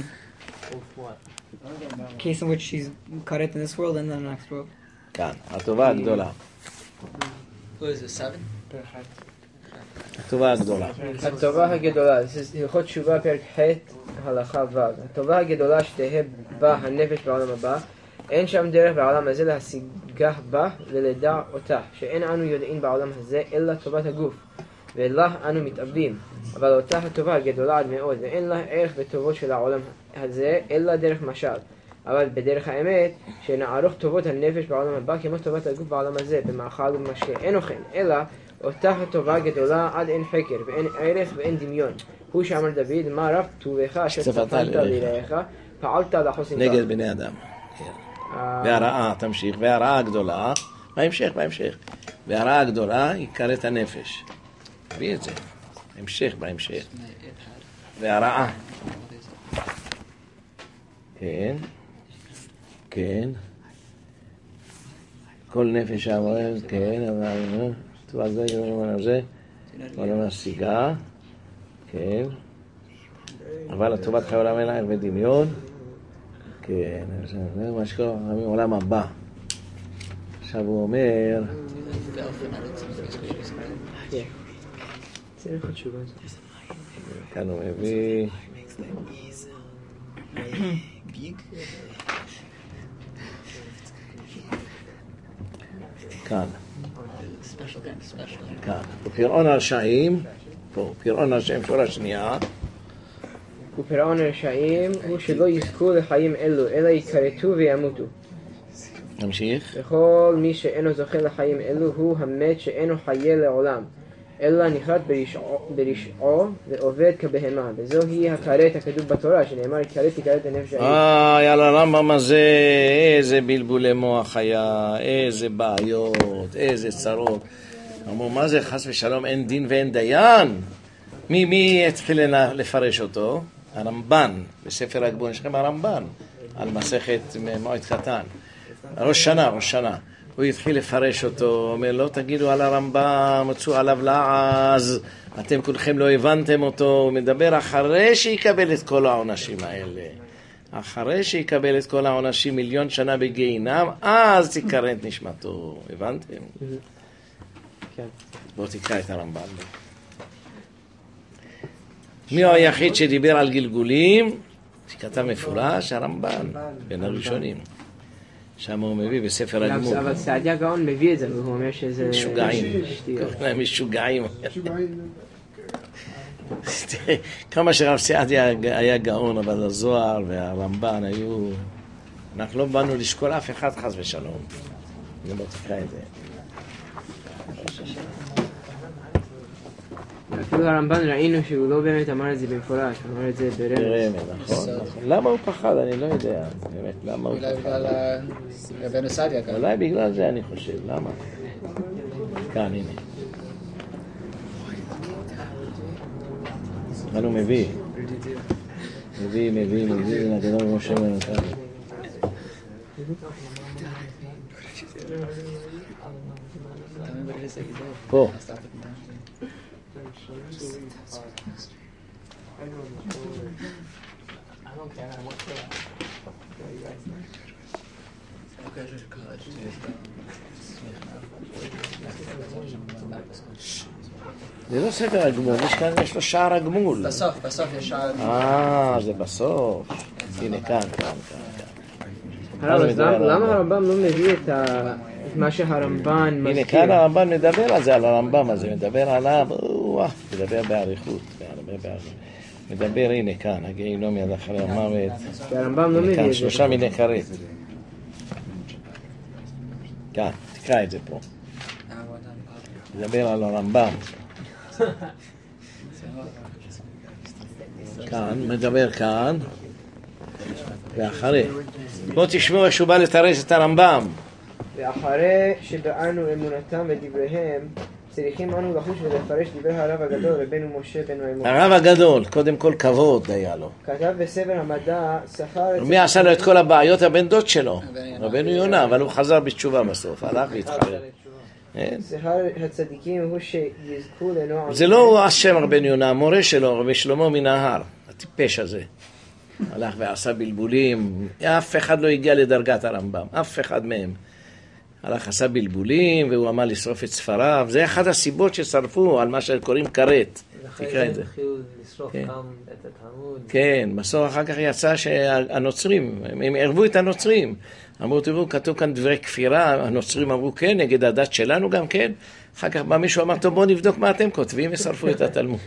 S1: Case in which she's karet in this world and then the next world.
S4: כאן, הטובה הגדולה.
S7: Who is it, seven?
S4: הטובה הגדולה.
S2: הטובה הגדולה, זה הלכות תשובה פרק ח' הלכה ו'. הטובה הגדולה שתהיה בה הנפש בעולם הבא, אין שם דרך בעולם הזה להשיגה בה ולדע אותה, שאין אנו יודעים בעולם הזה אלא טובת הגוף. ולה אנו מתאבדים, אבל אותה הטובה הגדולה עד מאוד, ואין לה ערך בטובות של העולם הזה, אלא דרך משל. אבל בדרך האמת, שנערוך טובות הנפש בעולם הבא, כמו טובת הגוף בעולם הזה, במאכל ובמשקה. אין אוכל, אלא אותה הטובה הגדולה עד אין חקר, ואין ערך ואין דמיון. הוא שאמר דוד, מה רב טובך אשר צפנת ליראיך, פעלת לחוסן
S4: נגד טוב. בני אדם. והרעה, תמשיך, והרעה הגדולה, בהמשך, בהמשך. והרעה הגדולה היא כרת הנפש. תביא את זה, בהמשך, בהמשך. והרעה. כן, כן. כל נפש העמרם, כן, אבל... תבוא זה, גם זה, עולם השיגה, כן. אבל לטובת חיי עולם אין ערך ודמיון, כן, זה מה שקורה, עולם הבא. עכשיו הוא אומר... כאן הוא מביא... כאן. כאן. ופרעון הרשעים, פה, פרעון הרשעים שורה שנייה.
S2: ופרעון הרשעים הוא שלא יזכו לחיים אלו, אלא יכרתו וימותו.
S4: נמשיך.
S2: וכל מי שאינו זוכה לחיים אלו הוא המת שאינו חיה לעולם, אלא נחרט ברשעו, ברשעו ועובד כבהמה. וזוהי הכרת הכתוב בתורה, שנאמר כרת יכרת הנפש האלוהית.
S4: אה, על הרמב"ם הזה, איזה בלבולי מוח היה, איזה בעיות, איזה צרות. אמרו, מה זה חס ושלום, אין דין ואין דיין? מי, מי התחיל לפרש אותו? הרמב"ן, בספר הגבול, יש לכם הרמב"ן, על מסכת מועד קטן. ראש שנה, ראש שנה. הוא התחיל לפרש אותו, אומר, לא תגידו על הרמב"ם, מצאו עליו לעז, אתם כולכם לא הבנתם אותו, הוא מדבר אחרי שיקבל את כל העונשים האלה. אחרי שיקבל את כל העונשים מיליון שנה בגיהינום, אז תיקרן נשמתו. הבנתם?
S2: כן.
S4: בואו תקרא את הרמב"ם. מי הוא היחיד שדיבר על גלגולים? שכתב מפורש, הרמב"ן, בין הראשונים. שם הוא מביא בספר הגמור.
S2: אבל סעדיה גאון מביא את זה, והוא אומר שזה...
S4: משוגעים. כולם משוגעים. כמה שרב סעדיה היה גאון, אבל הזוהר והרמב"ן היו... אנחנו לא באנו לשקול אף אחד חס ושלום. אני לא תקרא את זה.
S2: אפילו הרמב"ן ראינו שהוא לא באמת אמר את זה במפורש, הוא אמר את זה ברמז.
S4: ברמז, נכון, נכון. למה הוא פחד? אני לא יודע. באמת, למה הוא
S3: אולי
S4: פחד?
S3: בגלל רבנו סעדיה כאן.
S4: אולי בגלל זה אני חושב, למה? כאן, הנה. כאן הוא מביא. מביא, מביא, מביא, נגדו במשה מנותן. פה. זה לא ספר הגמול, יש כאן, יש לו שער הגמול.
S3: בסוף, בסוף יש שער הגמול.
S4: אה, זה בסוף. הנה, כאן, כאן, כאן.
S2: הרב, אז למה הרמב"ם לא מביא את מה שהרמב"ן מזכיר?
S4: הנה, כאן הרמב"ן מדבר על זה, על הרמב"ם הזה, מדבר עליו, וואו, מדבר בעריכות, מדבר, הנה, כאן, הגיהינום מיד אחרי המוות.
S2: הרמב"ם לא מביא את זה.
S4: שלושה מיני כרת. כאן, תקרא את זה פה. מדבר על הרמב"ם. כאן, מדבר כאן, ואחרי. בואו תשמעו איך שהוא בא לתרץ את הרמב"ם.
S2: ואחרי שבאנו אמונתם ודבריהם, צריכים אנו לחוש ולפרש דברי הרב הגדול רבנו משה בן מימון.
S4: הרב הגדול, קודם כל כבוד היה לו.
S2: כתב בספר המדע, שכר...
S4: מי עשה לו את כל הבעיות? הבן דוד שלו, רבנו יונה, אבל הוא חזר בתשובה בסוף, הלך והתחרר.
S2: שכר הצדיקים הוא שיזכו לנועם.
S4: זה לא השם רבנו יונה, המורה שלו, רבי שלמה מן ההר, הטיפש הזה. הלך ועשה בלבולים, אף אחד לא הגיע לדרגת הרמב"ם, אף אחד מהם. הלך עשה בלבולים, והוא אמר לשרוף את ספריו. זה אחד הסיבות ששרפו על מה שקוראים כרת. תקרא את זה. כן, בסוף אחר כך יצא שהנוצרים, הם ערבו את הנוצרים. אמרו, תראו, כתוב כאן דברי כפירה, הנוצרים אמרו כן, נגד הדת שלנו גם כן. אחר כך בא מישהו אמר, טוב, בואו נבדוק מה אתם כותבים, ושרפו את התלמוד.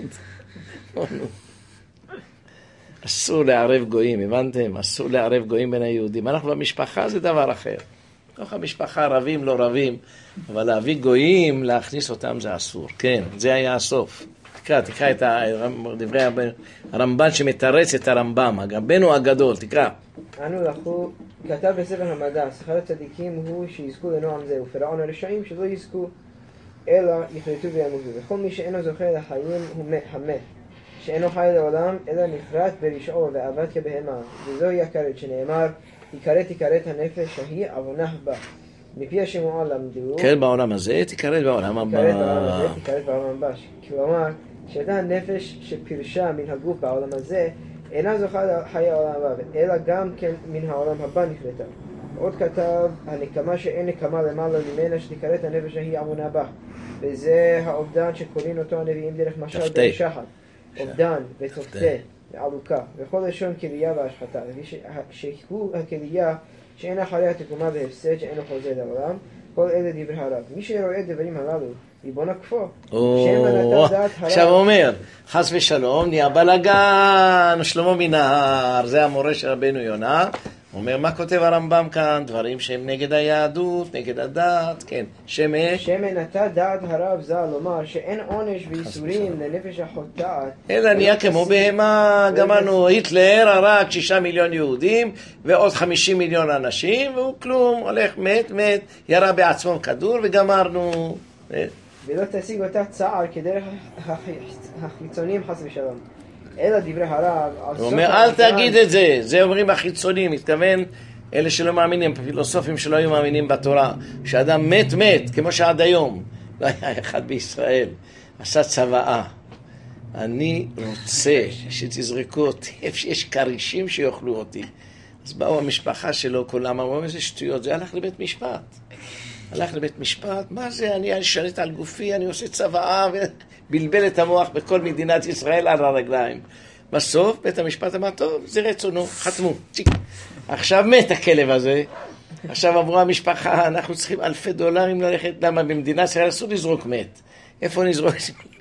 S4: אסור לערב גויים, הבנתם? אסור לערב גויים בין היהודים. אנחנו במשפחה זה דבר אחר. תוך המשפחה רבים, לא רבים, אבל להביא גויים, להכניס אותם זה אסור. כן, זה היה הסוף. תקרא, תקרא את דברי הרמב"ן שמתרץ את הרמב"ם, רבנו הגדול, תקרא.
S2: אנו לכו, כתב בספר המדע, שכר הצדיקים הוא שיזכו לנועם זה, ופרעון הרשעים שלא יזכו, אלא יחלטו וימותו. וכל מי שאינו זוכה לחיים הוא המת, שאינו חי לעולם, אלא נפרט ברשעו ועבד כבהמה. וזוהי הכרת שנאמר, תיקראת תיקראת הנפש ההיא עוונך בה. מפי השמועה למדו.
S4: כן, בעולם הזה, תיקראת בעולם הבא.
S2: תיקראת בעולם הזה, תיקראת בעולם הבא. כלומר, שאתה הנפש שפרשה מן הגוף בעולם הזה, אינה זוכה לחיי העולם הבא, אלא גם כן מן העולם הבא נפלטה. עוד כתב, הנקמה שאין נקמה למעלה ממנה, שתיקראת הנפש ההיא עוונה בה. וזה האובדן שקוראים אותו הנביאים דרך משל דרך שחת. אובדן ותופתה ועלוקה, וכל לשון כליה והשחתה, שהוא הכליה שאין אחריה תקומה והפסד, שאינו חוזר לעולם, כל אלה דברי הרב. מי שרואה דברים הללו, ליבו נקפו.
S4: עכשיו הוא אומר, חס ושלום, נהיה בלגן, שלמה מן ההר, זה המורה של רבנו יונה. הוא אומר, מה כותב הרמב"ם כאן? דברים שהם נגד היהדות, נגד הדת, כן. שמה?
S2: שמה נתן דעת הרב ז"ל לומר שאין עונש ואיסורים לנפש החוטאת.
S4: אלא נהיה כמו בהמה, גמרנו, היטלר הרג שישה מיליון יהודים ועוד חמישים מיליון אנשים, והוא כלום, הולך מת, מת, ירה בעצמו כדור וגמרנו.
S2: ולא תשיג אותה צער כדרך החיצונים חס ושלום. אלא דברי הרב.
S4: הוא אומר, אל תגיד את זה. זה אומרים החיצונים, מתכוון אלה שלא מאמינים, פילוסופים שלא היו מאמינים בתורה, שאדם מת מת, כמו שעד היום. לא היה אחד בישראל, עשה צוואה. אני רוצה שתזרקו אותי, איפה שיש קרישים שיאכלו אותי. אז באו המשפחה שלו, כולם אמרו, איזה שטויות, זה הלך לבית משפט. הלך לבית משפט, מה זה, אני שולט על גופי, אני עושה צוואה ובלבל את המוח בכל מדינת ישראל על הרגליים. בסוף בית המשפט אמר, טוב, זה רצונו, חתמו, ציק. עכשיו מת הכלב הזה, עכשיו אמרו המשפחה, אנחנו צריכים אלפי דולרים ללכת, למה במדינת ישראל אסור לזרוק מת. איפה נזרוק?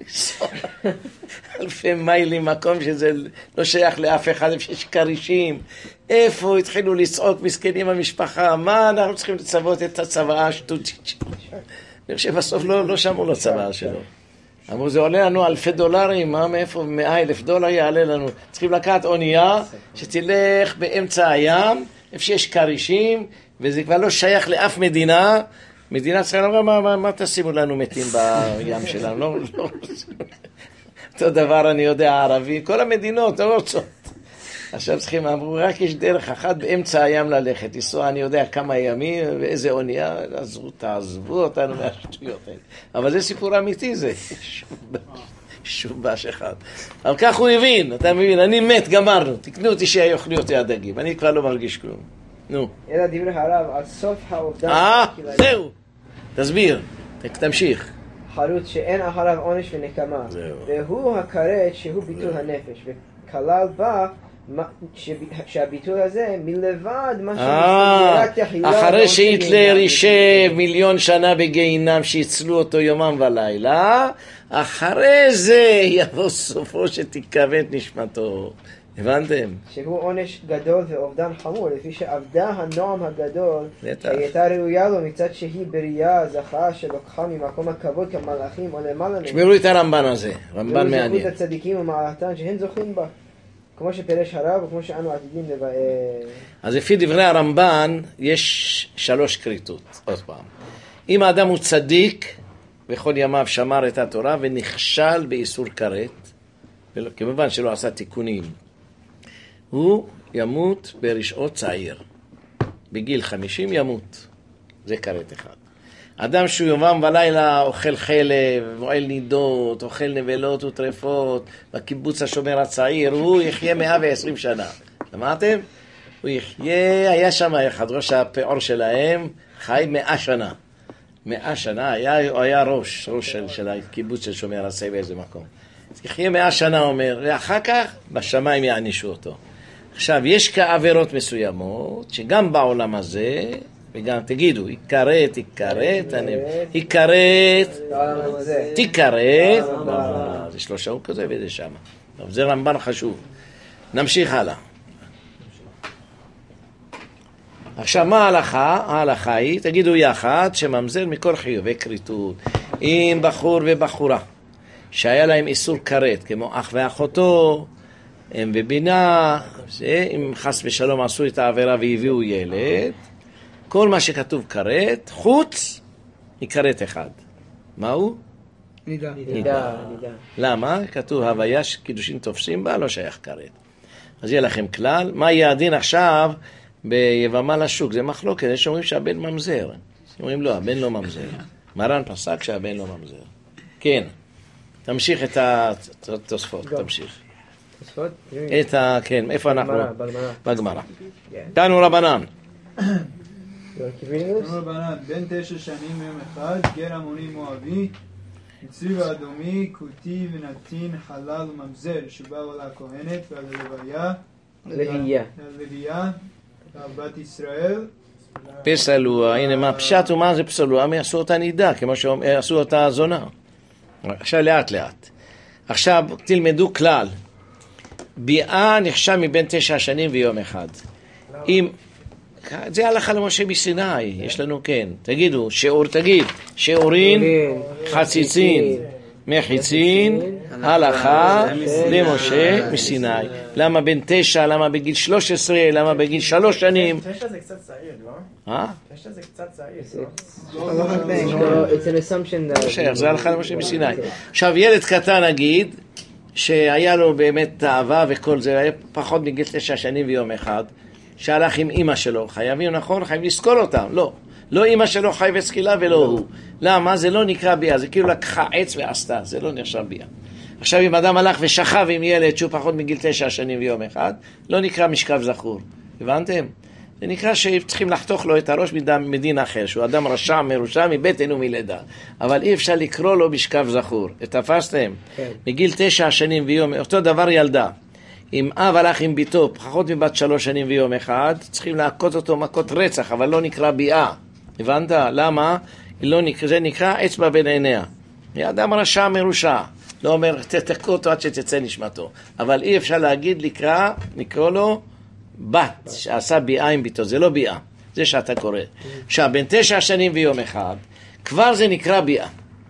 S4: אלפי מיילים, מקום שזה לא שייך לאף אחד, איפה שיש קרישים. איפה התחילו לצעוק מסכנים המשפחה, מה אנחנו צריכים לצוות את הצוואה השטותית שלו? אני חושב בסוף לא, לא שמעו לו צוואה שלו. אמרו, זה עולה לנו אלפי דולרים, מה, מאיפה מאה אלף דולר יעלה לנו? צריכים לקחת אונייה שתלך באמצע הים, איפה שיש קרישים, וזה כבר לא שייך לאף מדינה. מדינה צריכה לומר, מה, מה, מה תשימו לנו מתים בים שלנו? לא, לא. אותו דבר אני יודע, הערבי, כל המדינות לא רוצות. עכשיו צריכים, אמרו, רק יש דרך אחת באמצע הים ללכת, לנסוע, אני יודע כמה ימים, ואיזה אונייה, עזבו, תעזבו אותנו מהשטויות האלה. אבל זה סיפור אמיתי, זה שום בש אחד. אבל כך הוא הבין, אתה מבין, אני מת, גמרנו, תקנו אותי שיאכלו אותי הדגים, אני כבר לא מרגיש כלום. נו.
S2: אלא דברי הרב, על סוף האובדן.
S4: אה, זהו. תסביר, תמשיך.
S2: חרוץ שאין אחריו עונש ונקמה.
S4: זהו.
S2: והוא הכרת שהוא ביטול הנפש, וכלל בה שהביטול הזה מלבד מה
S4: שמסתגרת אחרי שהיטלר יישב מיליון שנה בגיהינם שיצלו אותו יומם ולילה, אחרי זה יבוא סופו שתכוון נשמתו. הבנתם?
S2: שהוא עונש גדול ואובדן חמור, לפי שעבדה הנועם הגדול שהייתה ראויה לו מצד שהיא בריאה זכה שלוקחה ממקום הכבוד כמלאכים או למעלה.
S4: תשמרו את הרמב"ן הזה, רמב"ן מעניין.
S2: וזכות הצדיקים ומעלתן שהן זוכים בה, כמו שפרש הרב וכמו שאנו עתידים לבאר.
S4: אז לפי דברי הרמב"ן יש שלוש כריתות. עוד פעם, אם האדם הוא צדיק בכל ימיו שמר את התורה ונכשל באיסור כרת, כמובן שלא עשה תיקונים, הוא ימות ברשעו צעיר, בגיל חמישים ימות. זה כרת אחד. אדם שהוא יומם ולילה אוכל חלב, מועל נידות, אוכל נבלות וטרפות, בקיבוץ השומר הצעיר, הוא יחיה מאה ועשרים שנה. שמעתם? הוא יחיה, היה שם אחד, ראש הפעור שלהם, חי מאה שנה. מאה שנה, היה, הוא היה ראש, ראש של, של הקיבוץ של שומר הצעיר באיזה מקום. יחיה מאה שנה, אומר, ואחר כך בשמיים יענישו אותו. עכשיו, יש כעבירות מסוימות, שגם בעולם הזה, וגם תגידו, יקרת, יקרת, יקרת, תיקרת, זה שלושה הוא כזה וזה שם. זה רמב"ן חשוב. נמשיך הלאה. עכשיו, מה ההלכה? ההלכה היא, תגידו יחד, שממזר מכל חיובי כריתות. אם בחור ובחורה, שהיה להם איסור כרת, כמו אח ואחותו, הם בבינה, אם חס ושלום עשו את העבירה והביאו ילד, כל מה שכתוב כרת, חוץ מכרת אחד. מהו?
S1: נידה.
S2: נידה.
S4: למה? כתוב הוויה שקידושים תופסים בה, לא שייך כרת. אז יהיה לכם כלל. מה יהיה הדין עכשיו ביבמה לשוק? זה מחלוקת, יש אומרים שהבן ממזר. אומרים לא, הבן לא ממזר. מרן פסק שהבן לא ממזר. כן. תמשיך את התוספות, תמשיך.
S2: תוספות?
S4: את ה... כן, איפה אנחנו?
S2: בגמרא.
S4: בגמרא. תנו רבנן.
S5: תנו רבנן, בן תשע שנים מיום אחד, גר עמוני מואבי, מצרי ואדומי, כותי ונתין, חלל וממזר, שבאו על הכהנת ועל הלוויה,
S2: לוויה.
S5: לוויה, ועל בת ישראל.
S4: פסלוה, הנה מה פשט ומה זה פסלוה, הם יעשו אותה נידה, כמו שעשו אותה זונה. עכשיו לאט לאט. עכשיו תלמדו כלל. ביאה נחשב מבין תשע שנים ויום אחד. אם... זה הלכה למשה מסיני, יש לנו כן. תגידו, שיעור, תגיד, שיעורין, חציצין, מחיצין, הלכה למשה מסיני. למה בין תשע, למה בגיל שלוש עשרה, למה בגיל שלוש שנים?
S8: תשע זה קצת צעיר, לא?
S4: אה?
S8: תשע זה קצת צעיר, לא?
S2: It's an assumption that...
S4: שייך, זה הלכה למשה מסיני. עכשיו, ילד קטן נגיד, שהיה לו באמת תאווה וכל זה, היה פחות מגיל תשע שנים ויום אחד, שהלך עם אמא שלו, חייבים, נכון? חייבים לסקול אותם, לא. לא אמא שלו חייבת סקילה ולא הוא. למה? זה לא נקרא ביאה, זה כאילו לקחה עץ ועשתה, זה לא נחשב ביאה. עכשיו אם אדם הלך ושכב עם ילד שהוא פחות מגיל תשע שנים ויום אחד, לא נקרא משכב זכור. הבנתם? זה נקרא שצריכים לחתוך לו את הראש מדין אחר, שהוא אדם רשע, מרושע, מבטן ומלידה. אבל אי אפשר לקרוא לו משכב זכור. תפסתם? כן. מגיל תשע שנים ויום, אותו דבר ילדה. אם אב הלך עם ביתו, פחות מבת שלוש שנים ויום אחד, צריכים להכות אותו מכות רצח, אבל לא נקרא ביאה. הבנת? למה? לא נקרא, זה נקרא אצבע בין עיניה. אדם רשע מרושע. לא אומר, תתקו אותו עד שתצא נשמתו. אבל אי אפשר להגיד לקרוא, נקרא לו בת, שעשה ביאה עם ביתו. זה לא ביאה. זה שאתה קורא. עכשיו, בין תשע שנים ויום אחד, כבר זה נקרא ביאה.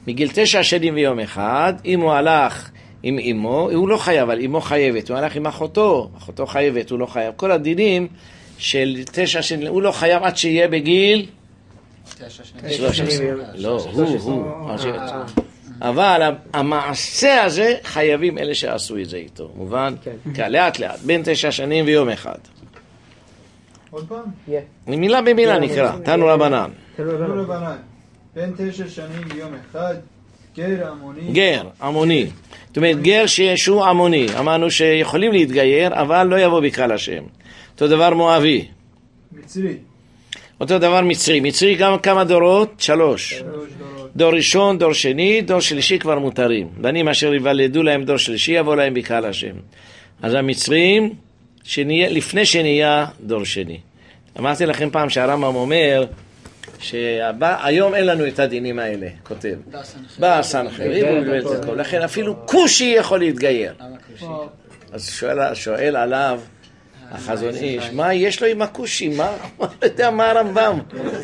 S4: מגיל תשע שנים ויום אחד, אם הוא הלך עם אמו, הוא לא חייב, אבל אמו חייבת, הוא הלך עם אחותו, אחותו חייבת, הוא לא חייב. כל הדינים של תשע שנים, הוא לא חייב עד שיהיה בגיל שלוש עשרה. לא, הוא, הוא. אבל המעשה הזה חייבים אלה שעשו את זה איתו, מובן? לאט לאט, בין תשע שנים ויום אחד.
S5: עוד פעם?
S4: מילה במילה נקרא, תנו רבנן.
S5: תנו רבנן. בין תשע שנים ויום אחד, גר עמוני.
S4: גר, עמוני. זאת אומרת, גר שהוא עמוני. אמרנו שיכולים להתגייר, אבל לא יבוא בקהל השם. אותו דבר מואבי.
S5: מצרי.
S4: אותו דבר מצרי. מצרי גם כמה דורות? שלוש.
S5: שלוש דורות.
S4: דור ראשון, דור שני, דור שלישי כבר מותרים. בנים אשר יוולדו להם דור שלישי, יבוא להם בקהל השם. אז המצרים, שנהיה, לפני שנהיה דור שני. אמרתי לכם פעם שהרמב"ם אומר, שהיום אין לנו את הדינים האלה, כותב. בא הסנחריב, לכן אפילו כושי יכול להתגייר. אז שואל, שואל עליו החזון איש, מה יש לו עם הכושי? מה? לא יודע מה הרמב"ם.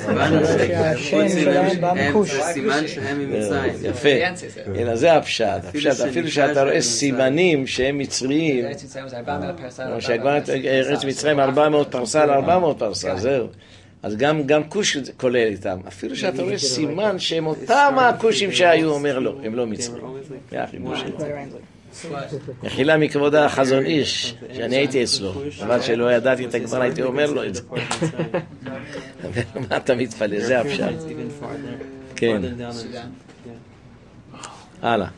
S6: סימן שהם ממצרים.
S4: יפה. אלא זה הפשט. אפילו שאתה רואה סימנים שהם מצריים, ארץ מצרים ארבע מאות פרסה על ארבע מאות פרסה, זהו. אז גם, גם כוש כולל איתם. אפילו שאתה רואה סימן שהם אותם הכושים שהיו, אומר לא, הם לא מצרים. מחילה מכבוד החזון איש, שאני הייתי אצלו, אבל שלא ידעתי את הגמרא, הייתי אומר לו את זה. מה אתה מתפלא? זה הפשט. כן. הלאה.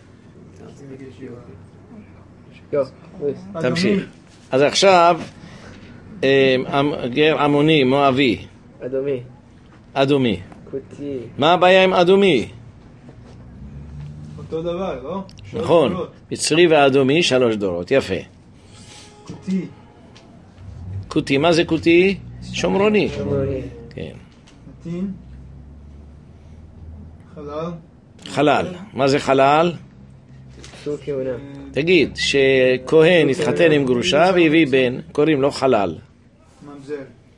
S4: תמשיך. אז עכשיו, גר עמוני, מואבי.
S2: אדומי.
S4: אדומי.
S2: כותי.
S4: מה הבעיה עם אדומי?
S5: אותו דבר, לא?
S4: נכון. מצרי ואדומי, שלוש דורות. יפה.
S5: כותי.
S4: כותי. מה זה כותי? שומרוני.
S2: שומרוני.
S4: כן.
S5: נתין. חלל.
S4: חלל. מה זה חלל?
S2: איסור כהונה.
S4: תגיד, שכהן התחתן עם גרושה והביא בן, קוראים לו חלל.
S5: ממזר.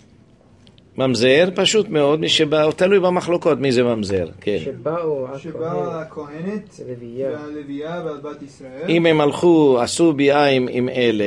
S4: ממזר, פשוט מאוד, מי שבא, תלוי במחלוקות מי זה ממזר, כן.
S2: שבאו
S5: שבאה הכהנת והלוויה ועל בת ישראל.
S4: אם הם הלכו, עשו ביאה עם, עם אלה,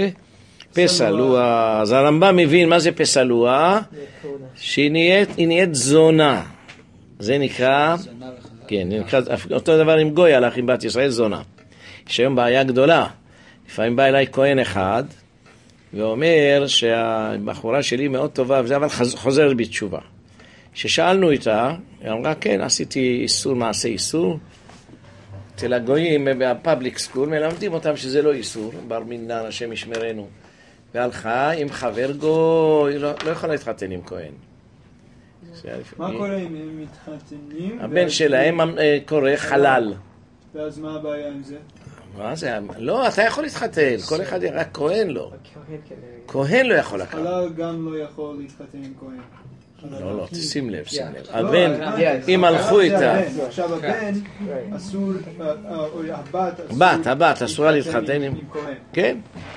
S4: פסלוה, אז הרמב"ם מבין מה זה פסלוה, שהיא נהיית, היא נהיית זונה. זה נקרא, כן, נקרא, אותו דבר עם גוי הלך עם בת ישראל, זונה. יש היום בעיה גדולה. לפעמים בא אליי כהן אחד, ואומר שהבחורה שלי מאוד טובה, וזה אבל חוזר בתשובה. כששאלנו איתה, היא אמרה, כן, עשיתי איסור, מעשה איסור. אצל הגויים בפאבליק סקול מלמדים אותם שזה לא איסור, בר מינן, השם ישמרנו. והלכה עם חבר גוי, לא, לא יכולה להתחתן עם כהן.
S5: מה קורה אם הם מתחתנים?
S4: הבן שלהם קורא חלל.
S5: ואז מה הבעיה עם זה?
S4: מה זה? לא, אתה יכול להתחתן, כל אחד, רק כהן לא. כהן לא יכול לקחת.
S5: חלל גם לא יכול להתחתן עם כהן.
S4: לא, לא, שים לב, שים לב. הבן, אם הלכו איתה...
S5: עכשיו הבן אסור, הבת אסור...
S4: בת, הבת, אסורה להתחתן עם
S5: כהן.
S4: כן.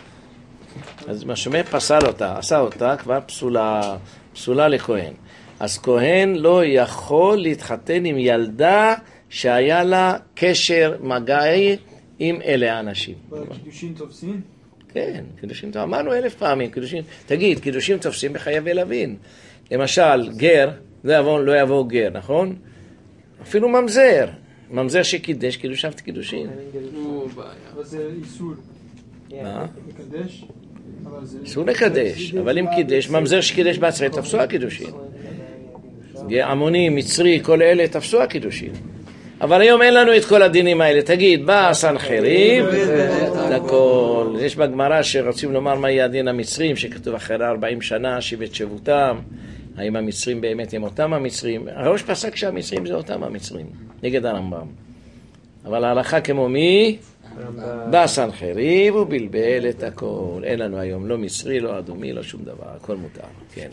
S4: אז מה שאומר, פסל אותה, עשה אותה, כבר פסולה, פסולה לכהן. אז כהן לא יכול להתחתן עם ילדה שהיה לה קשר מגעי עם אלה האנשים.
S5: קידושין תופסים?
S4: כן, קידושין תופסים. אמרנו אלף פעמים, קידושין, תגיד, קידושין תופסים בחייבי להבין. למשל, גר, לא יבוא, לא יבוא גר, נכון? אפילו ממזר. ממזר שקידש, קידושיו קידושין.
S5: אבל זה איסור.
S4: מה?
S5: לקדש?
S4: איסור לקדש, אבל אם קידש, ממזר שקידש בעצרי, תפסו הקידושין. עמוני, מצרי, כל אלה תפסו הקידושין. אבל היום אין לנו את כל הדינים האלה. תגיד, בא הסנחריב, הכל. יש בגמרא שרוצים לומר מה יהיה הדין המצרים, שכתוב אחרי ארבעים שנה, שיבת שבותם. האם המצרים באמת הם אותם המצרים? הראש פסק שהמצרים זה אותם המצרים, נגד הרמב"ם. אבל ההלכה כמו מי? בא הסנחריב ובלבל את הכל. אין לנו היום לא מצרי, לא אדומי, לא שום דבר. הכל מותר, כן.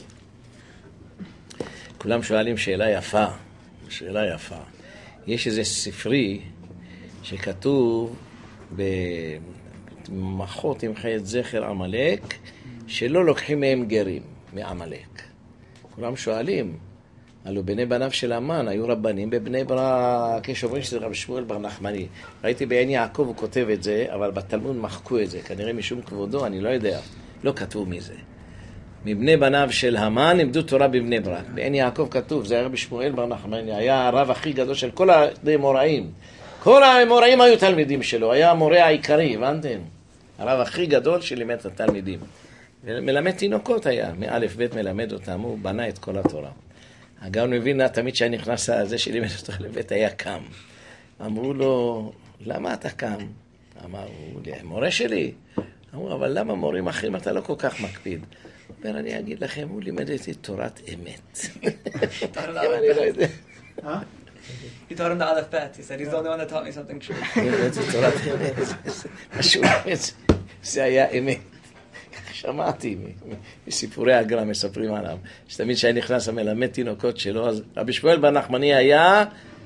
S4: כולם שואלים שאלה יפה. שאלה יפה. יש איזה ספרי שכתוב במחות עם חיית זכר עמלק, שלא לוקחים מהם גרים מעמלק. כולם שואלים, הלוא בני בניו של המן היו רבנים בבני ברק, יש אומרים שזה רב שמואל בר נחמני. ראיתי בעין יעקב הוא כותב את זה, אבל בתלמוד מחקו את זה, כנראה משום כבודו, אני לא יודע, לא כתבו מזה. מבני בניו של המן לימדו תורה בבני ברק. בעין יעקב כתוב, זה היה רבי שמואל בר נחמני, היה הרב הכי גדול של כל האמוראים. כל האמוראים היו תלמידים שלו, היה המורה העיקרי, הבנתם? הרב הכי גדול שלימד את התלמידים. מלמד תינוקות היה, מאלף בית מלמד אותם, הוא בנה את כל התורה. הגאון מבין, תמיד שאני נכנס לזה שלימד אותו לבית היה קם. אמרו לו, למה אתה קם? אמר, הוא מורה שלי. אמרו, אבל למה מורים אחרים אתה לא כל כך מקפיד? הוא אומר, אני אגיד לכם, הוא לימד אותי תורת אמת. אני לא יודע.
S9: He taught him the Aleph Bet. He said, he's the only one that taught me something true.
S4: זה תורת אמת. משהו אמת. זה היה אמת. שמעתי מסיפורי הגר"א מספרים עליו, שתמיד שאני נכנס המלמד תינוקות שלו, אז רבי שמואל בר נחמני היה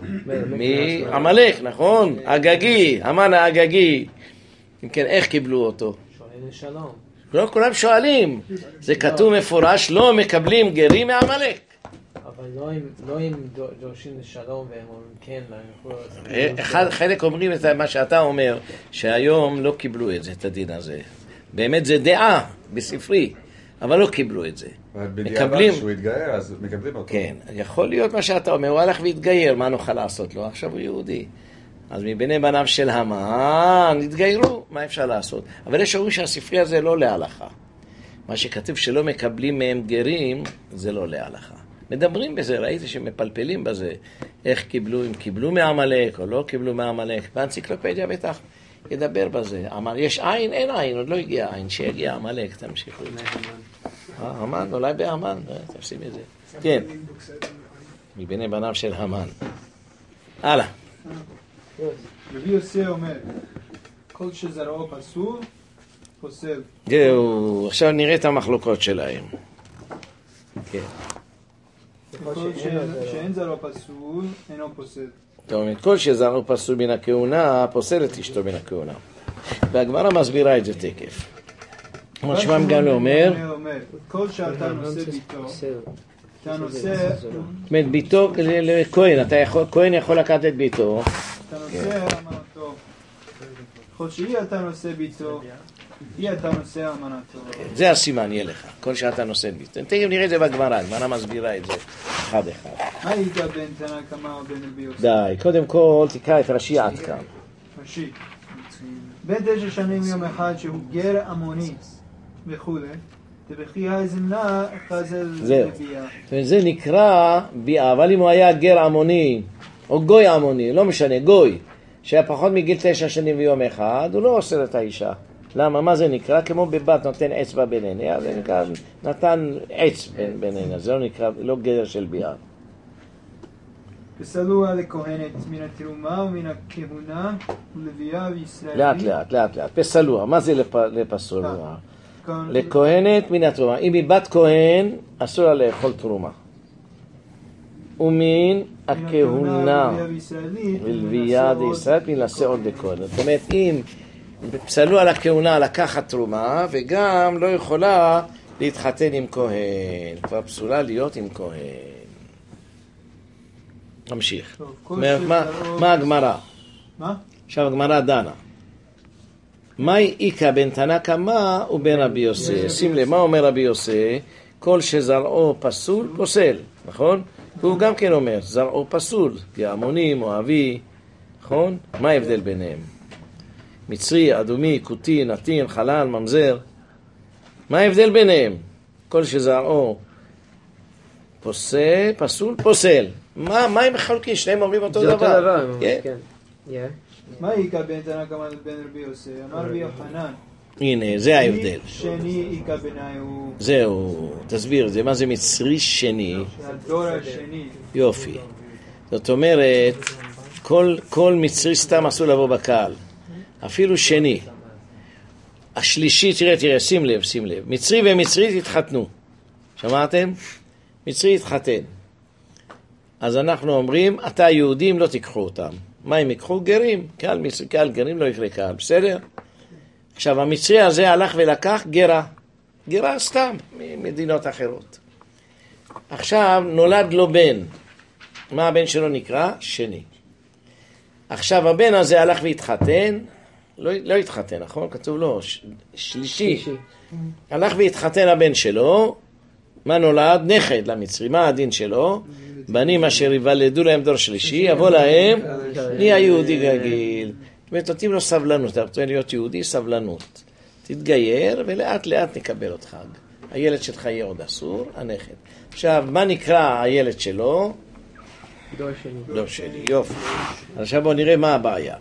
S4: מעמלק, נכון? אגגי, המן האגגי. אם כן, איך קיבלו אותו?
S7: שואלים לשלום.
S4: לא, כולם שואלים. זה כתוב מפורש, לא מקבלים גרים מעמלק.
S7: אבל לא אם דורשים לשלום והם אומרים כן,
S4: אחד, חלק אומרים את מה שאתה אומר, שהיום לא קיבלו את זה, את הדין הזה. באמת זה דעה בספרי, אבל לא קיבלו את זה.
S10: בדיעבד שהוא התגייר, אז מקבלים אותו.
S4: כן, יכול להיות מה שאתה אומר, הוא הלך והתגייר, מה נוכל לעשות לו? עכשיו הוא יהודי. אז מבני בניו של המן התגיירו, מה אפשר לעשות? אבל יש אומרים שהספרי הזה לא להלכה. מה שכתוב שלא מקבלים מהם גרים, זה לא להלכה. מדברים בזה, ראיתי שמפלפלים בזה, איך קיבלו, אם קיבלו מעמלק או לא קיבלו מעמלק. באנציקלופדיה בטח ידבר בזה. אמר, יש עין? אין עין, עוד לא הגיע עין, שיגיע עמלק, תמשיכו. אה, המן, אולי בהמן, תפסים את זה. כן, מבני בניו של המן. הלאה.
S5: רבי יוסי אומר, כל שזרעו פסול, פוסל.
S4: זהו, עכשיו נראה את המחלוקות שלהם. כן.
S5: כל שאין זרעו פסול, אינו פוסל.
S4: זאת אומרת, כל שזרעו פסול מן הכהונה, פוסל את אשתו מן הכהונה. והגמרא מסבירה את זה תקף. כמו שמם גם לא אומר,
S5: כל שאתה נושא ביתו, אתה נושא...
S4: זאת אומרת, ביתו לכהן, כהן יכול לקחת את ביתו.
S5: אתה נושא אמנתו. כל שהיא אתה נושא ביתו, היא אתה נושא אמנתו.
S4: זה הסימן, יהיה לך. כל שאתה נושא ביתו. תכף נראה את זה בגמרא, הגמרא מסבירה את זה אחד אחד.
S5: מה היית בין תנא קמא ובין רבי יוסי?
S4: די, קודם כל תקרא את רש"י עד כאן.
S5: רש"י. בן תשע שנים יום אחד שהוא גר עמוני וכולי, תבכי הזמנה חזל לביאה.
S4: זה נקרא ביאה, אבל אם הוא היה גר עמוני, או גוי עמוני, לא משנה, גוי, שהיה פחות מגיל תשע שנים ויום אחד, הוא לא אוסר את האישה. למה? מה זה נקרא? כמו בבת נותן אצבע בין עיניה, זה נקרא, נתן עץ בין, בין עיניה, זה לא נקרא, לא גדר של ביאה.
S5: פסלוה לכהנת מן התרומה ומן הכהונה ולביאה וישראלי.
S4: לאט לאט, לאט לאט. פסלוה, מה זה לפ... לפסלוה? לכהנת מן התרומה. אם היא בת כהן, אסור לה לאכול תרומה. ומן הכהונה ולביאה וישראל מנסה עוד לכהן. זאת אומרת, אם פסלו על הכהונה לקחת תרומה, וגם לא יכולה להתחתן עם כהן. כבר פסולה להיות עם כהן. נמשיך. מה הגמרא?
S5: מה?
S4: עכשיו הגמרא דנה. מהי איקה בין תנא קמא ובין רבי יוסי? שים לב, מה אומר רבי יוסי? כל שזרעו פסול, פוסל, נכון? והוא גם כן אומר, זרעו פסול, יעמוני, מואבי, נכון? מה ההבדל ביניהם? מצרי, אדומי, קוטי, נתין, חלל, ממזר. מה ההבדל ביניהם? כל שזרעו פוסל, פסול, פוסל. מה, מה הם מחלקים? שניהם אומרים אותו דבר.
S2: זה אותו דבר,
S4: כן.
S2: כן.
S5: מה איכה בין תנא קמא ובין רבי יוסי? אמר רבי יוחנן.
S4: הנה, זה ההבדל.
S5: שני איכה בעיניי הוא...
S4: זהו, תסביר, זה מה זה מצרי שני?
S5: הדור השני.
S4: יופי. זאת אומרת, כל, כל מצרי סתם אסור לבוא בקהל. אפילו שני. השלישי, תראה, תראה, שים לב, שים לב. מצרי ומצרית התחתנו. שמעתם? מצרי התחתן. אז אנחנו אומרים, אתה יהודים לא תיקחו אותם. מה הם יקחו? גרים. קהל, מצרי, קהל גרים לא יקרה קהל, בסדר? עכשיו, המצרי הזה הלך ולקח גרה. גרה סתם ממדינות אחרות. עכשיו נולד לו בן. מה הבן שלו נקרא? שני. עכשיו הבן הזה הלך והתחתן, לא, לא התחתן, נכון? כתוב לו, ש, שלישי. שלישי. הלך והתחתן הבן שלו, מה נולד? נכד למצרי. מה הדין שלו? בנים אשר יוולדו להם דור שלישי, יבוא להם, נהיה יהודי גגיל. ונותנים לו סבלנות, אתה רוצה להיות יהודי, סבלנות. תתגייר ולאט לאט נקבל אותך. הילד שלך יהיה עוד אסור, הנכד. עכשיו, מה נקרא הילד שלו?
S2: דור שני.
S4: דור שני, יופי. עכשיו בואו נראה מה הבעיה.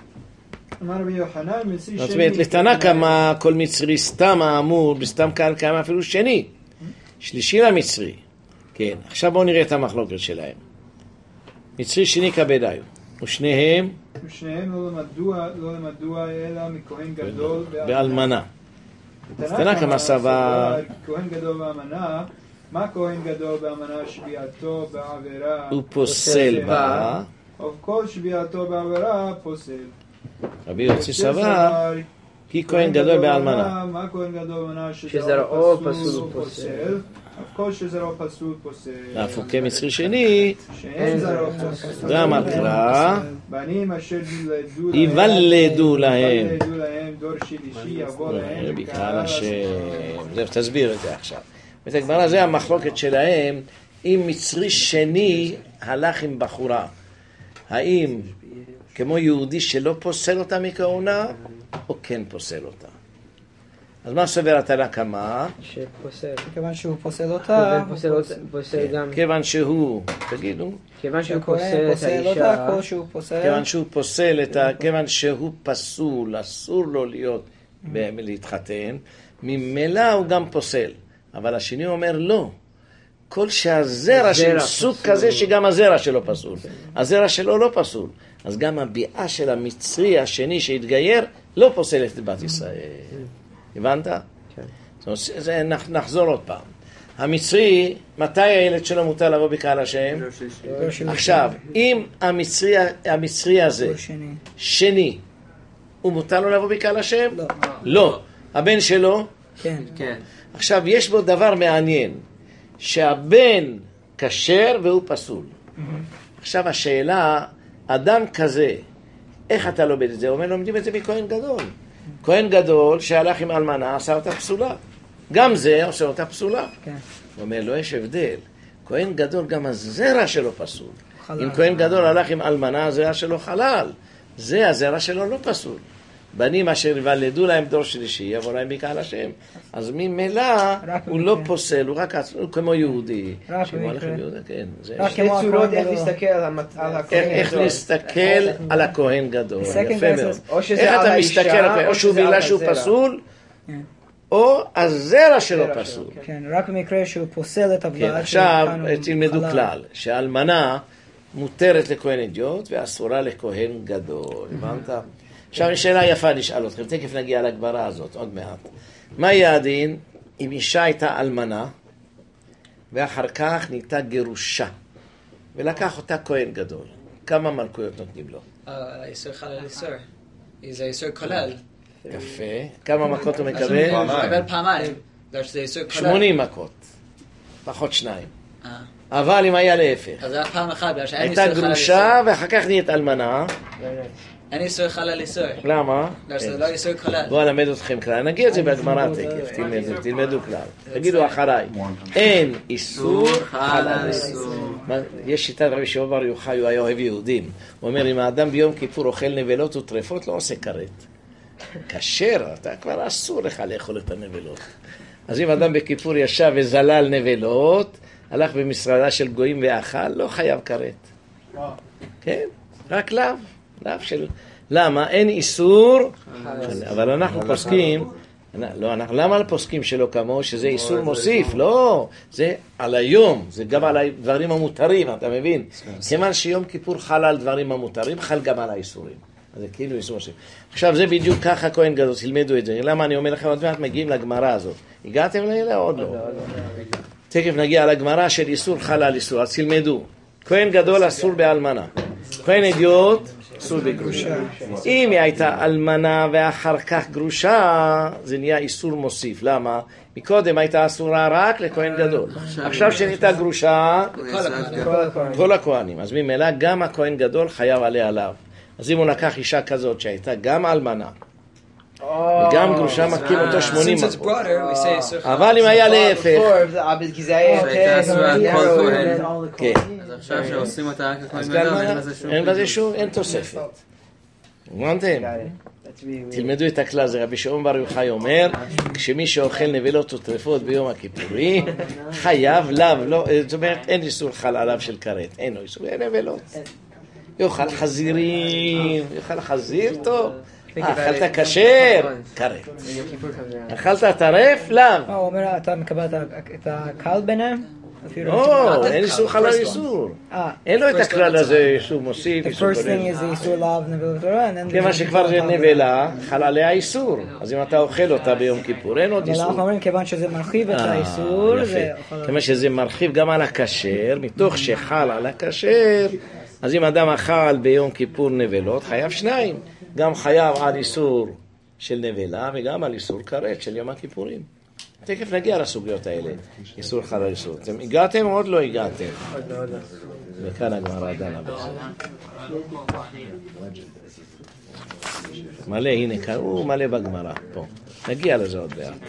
S5: אמר רבי יוחנן, מצרי
S4: זאת
S5: שני.
S4: אומרת, לתנא קמא כל מצרי סתם האמור, בסתם קהל קמא אפילו שני. שלישי למצרי. כן, עכשיו בואו נראה את המחלוקת שלהם. מצרי שני כבדיו. ושניהם?
S5: ושניהם לא למדו, לא למדו אלא מכהן גדול
S4: באלמנה. תנא קמא סבר.
S5: כהן גדול באלמנה. מה כהן גדול באמנה? שביעתו בעבירה
S4: הוא פוסל בה,
S5: או כל שביעתו בעבירה פוסל.
S4: רבי יוצא סבר כי כהן גדול באלמנה.
S5: מה כהן גדול באלמנה?
S2: שזרעו פסול פוסל,
S5: אף כל שזרעו פסול פוסל.
S4: אף הוא כמצרי שני
S5: שאין זרעו פסול.
S4: גם הקרא
S5: בנים אשר
S4: יוולדו להם
S5: דור שלישי יבוא להם
S4: בקהל השם. זהו, תסביר את זה עכשיו. ותגמרא זה המחלוקת שלהם, אם מצרי שני הלך עם בחורה, האם כמו יהודי שלא פוסל אותה מכהונה, או כן פוסל אותה? אז מה סובר תנא קמא?
S2: שפוסל.
S1: כיוון שהוא פוסל אותה,
S2: פוסל גם.
S4: כיוון שהוא, תגידו.
S2: כיוון שהוא פוסל את האישה.
S4: כיוון שהוא פוסל את ה... כיוון שהוא פסול, אסור לו להיות, להתחתן, ממילא הוא גם פוסל. אבל השני אומר לא, כל שהזרע של סוג כזה שגם הזרע שלו פסול, הזרע שלו לא פסול, אז גם הביאה של המצרי השני שהתגייר לא פוסלת את בת ישראל. הבנת? כן. נחזור עוד פעם. המצרי, מתי הילד שלו מותר לבוא בקהל השם? עכשיו, אם המצרי, המצרי הזה שני, הוא מותר לו לבוא בקהל השם? לא. לא. הבן שלו?
S1: כן.
S2: כן.
S4: עכשיו, יש בו דבר מעניין, שהבן כשר והוא פסול. עכשיו, השאלה, אדם כזה, איך אתה לומד את זה? הוא אומר, לומדים את זה מכהן גדול. כהן גדול שהלך עם אלמנה, עשה אותה פסולה. גם זה עושה אותה פסולה. הוא אומר, לא יש הבדל. כהן גדול, גם הזרע שלו פסול. אם כהן גדול הלך עם אלמנה, הזרע שלו חלל. זה, הזרע שלו לא פסול. בנים אשר יוולדו להם דור שלישי, יבוא להם בקהל השם. אז ממילא הוא לא פוסל, הוא רק כמו יהודי.
S1: רק במקרה.
S2: שתי צורות איך להסתכל על הכהן גדול.
S4: איך להסתכל על הכהן גדול. יפה מאוד.
S2: או שזה על האישה,
S4: או שהוא בגלל שהוא פסול, או הזרע שלו פסול.
S1: כן, רק במקרה שהוא פוסל את הבלעת.
S4: עכשיו תלמדו כלל, שאלמנה מותרת לכהן אדיוט ואסורה לכהן גדול. הבנת? עכשיו שאלה יפה לשאול אתכם, תכף נגיע לגמרא הזאת, עוד מעט. מה יהיה הדין אם אישה הייתה אלמנה, ואחר כך נהייתה גירושה, ולקח אותה כהן גדול? כמה מלכויות נותנים לו?
S9: האיסור חל על איסור. זה איסור כולל.
S4: יפה. כמה מכות הוא מקבל?
S9: הוא מקבל פעמיים. זה איסור כולל.
S4: שמונים מכות. פחות שניים. אבל אם היה להפך.
S9: אז זה היה פעם אחת,
S4: הייתה גרושה, ואחר כך נהיית אלמנה.
S9: אין איסור חל על איסור.
S4: למה?
S9: זה לא איסור כולל.
S4: בואו נלמד אתכם כלל. נגיד את זה בגמרא תכף, תלמדו, תלמדו כלל. תגידו אחריי. אין איסור חל על איסור. יש שיטת רבי שמעון בר יוחאי, הוא היה אוהב יהודים. הוא אומר, אם האדם ביום כיפור אוכל נבלות וטרפות, לא עושה כרת. כשר, אתה כבר אסור לך לאכול את הנבלות. אז אם אדם בכיפור ישב וזלל נבלות, הלך במשרדה של גויים ואכל, לא חייב כרת. כן? רק לאו. לאו של... למה? אין איסור, אבל אנחנו פוסקים, לא, אנחנו, למה פוסקים שלא כמו? שזה איסור מוסיף, לא, זה על היום, זה גם על הדברים המותרים, אתה מבין? כיוון שיום כיפור חל על דברים המותרים, חל גם על האיסורים. אז זה כאילו איסור מוסיף. עכשיו זה בדיוק ככה כהן גדול, תלמדו את זה. למה אני אומר לכם עוד מעט מגיעים לגמרא הזאת? הגעתם לילה? עוד לא. תכף נגיע לגמרא של איסור חל על איסור, אז תלמדו. כהן גדול אסור באלמנה. כהן אדיוט אסור בגרושה. אם היא הייתה אלמנה ואחר כך גרושה, זה נהיה איסור מוסיף. למה? מקודם הייתה אסורה רק לכהן גדול. עכשיו שנהייתה גרושה, כל הכהנים. אז ממילא גם הכהן גדול חייב עליה עליו. אז אם הוא לקח אישה כזאת שהייתה גם אלמנה, וגם גרושה מכים אותו שמונים אחוז. אבל אם היה להפך,
S2: כי זה היה יותר...
S6: אז עכשיו שעושים אותה רק הכהן גדול,
S4: אין בזה שום, אין תוספת. הבנתם? תלמדו את הכלל, זה רבי שמעון בר יוחאי אומר, כשמי שאוכל נבלות וטרפות ביום הכיפורים, חייב לאו, זאת אומרת אין איסור חל עליו של כרת, אין לו איסור, אין נבלות. יאכל חזירים, יאכל חזיר טוב. אכלת כשר, כרת. אכלת טרף, לאו.
S1: הוא אומר, אתה מקבל את הקל ביניהם?
S4: לא, אין איסור חל על איסור. אין לו את הכלל הזה, איסור מוסיף, איסור
S1: קודם. The first thing is איסור לאו נבל ותורה.
S4: כיוון שכבר זה נבלה, חל עליה איסור. אז אם אתה אוכל אותה ביום כיפור, אין עוד איסור.
S1: אבל אנחנו אומרים, כיוון שזה מרחיב את האיסור,
S4: כיוון שזה מרחיב גם על הכשר, מתוך שחל על הכשר, אז אם אדם אכל ביום כיפור נבלות, חייב שניים. גם חייב על איסור של נבלה וגם על איסור כרת של יום הכיפורים. תכף נגיע לסוגיות האלה, איסור חל על איסור. אתם הגעתם או עוד לא הגעתם? וכאן הגמרא דנה בזה. מלא, הנה כאן, הוא מלא בגמרא, פה. נגיע לזה עוד בעד.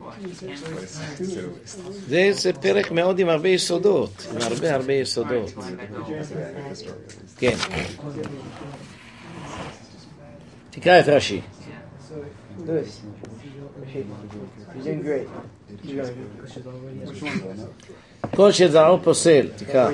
S4: זה, זה פרק מאוד עם הרבה יסודות, עם הרבה הרבה יסודות. כן. תקרא את רש"י. כל שזרעו פוסל, תקרא.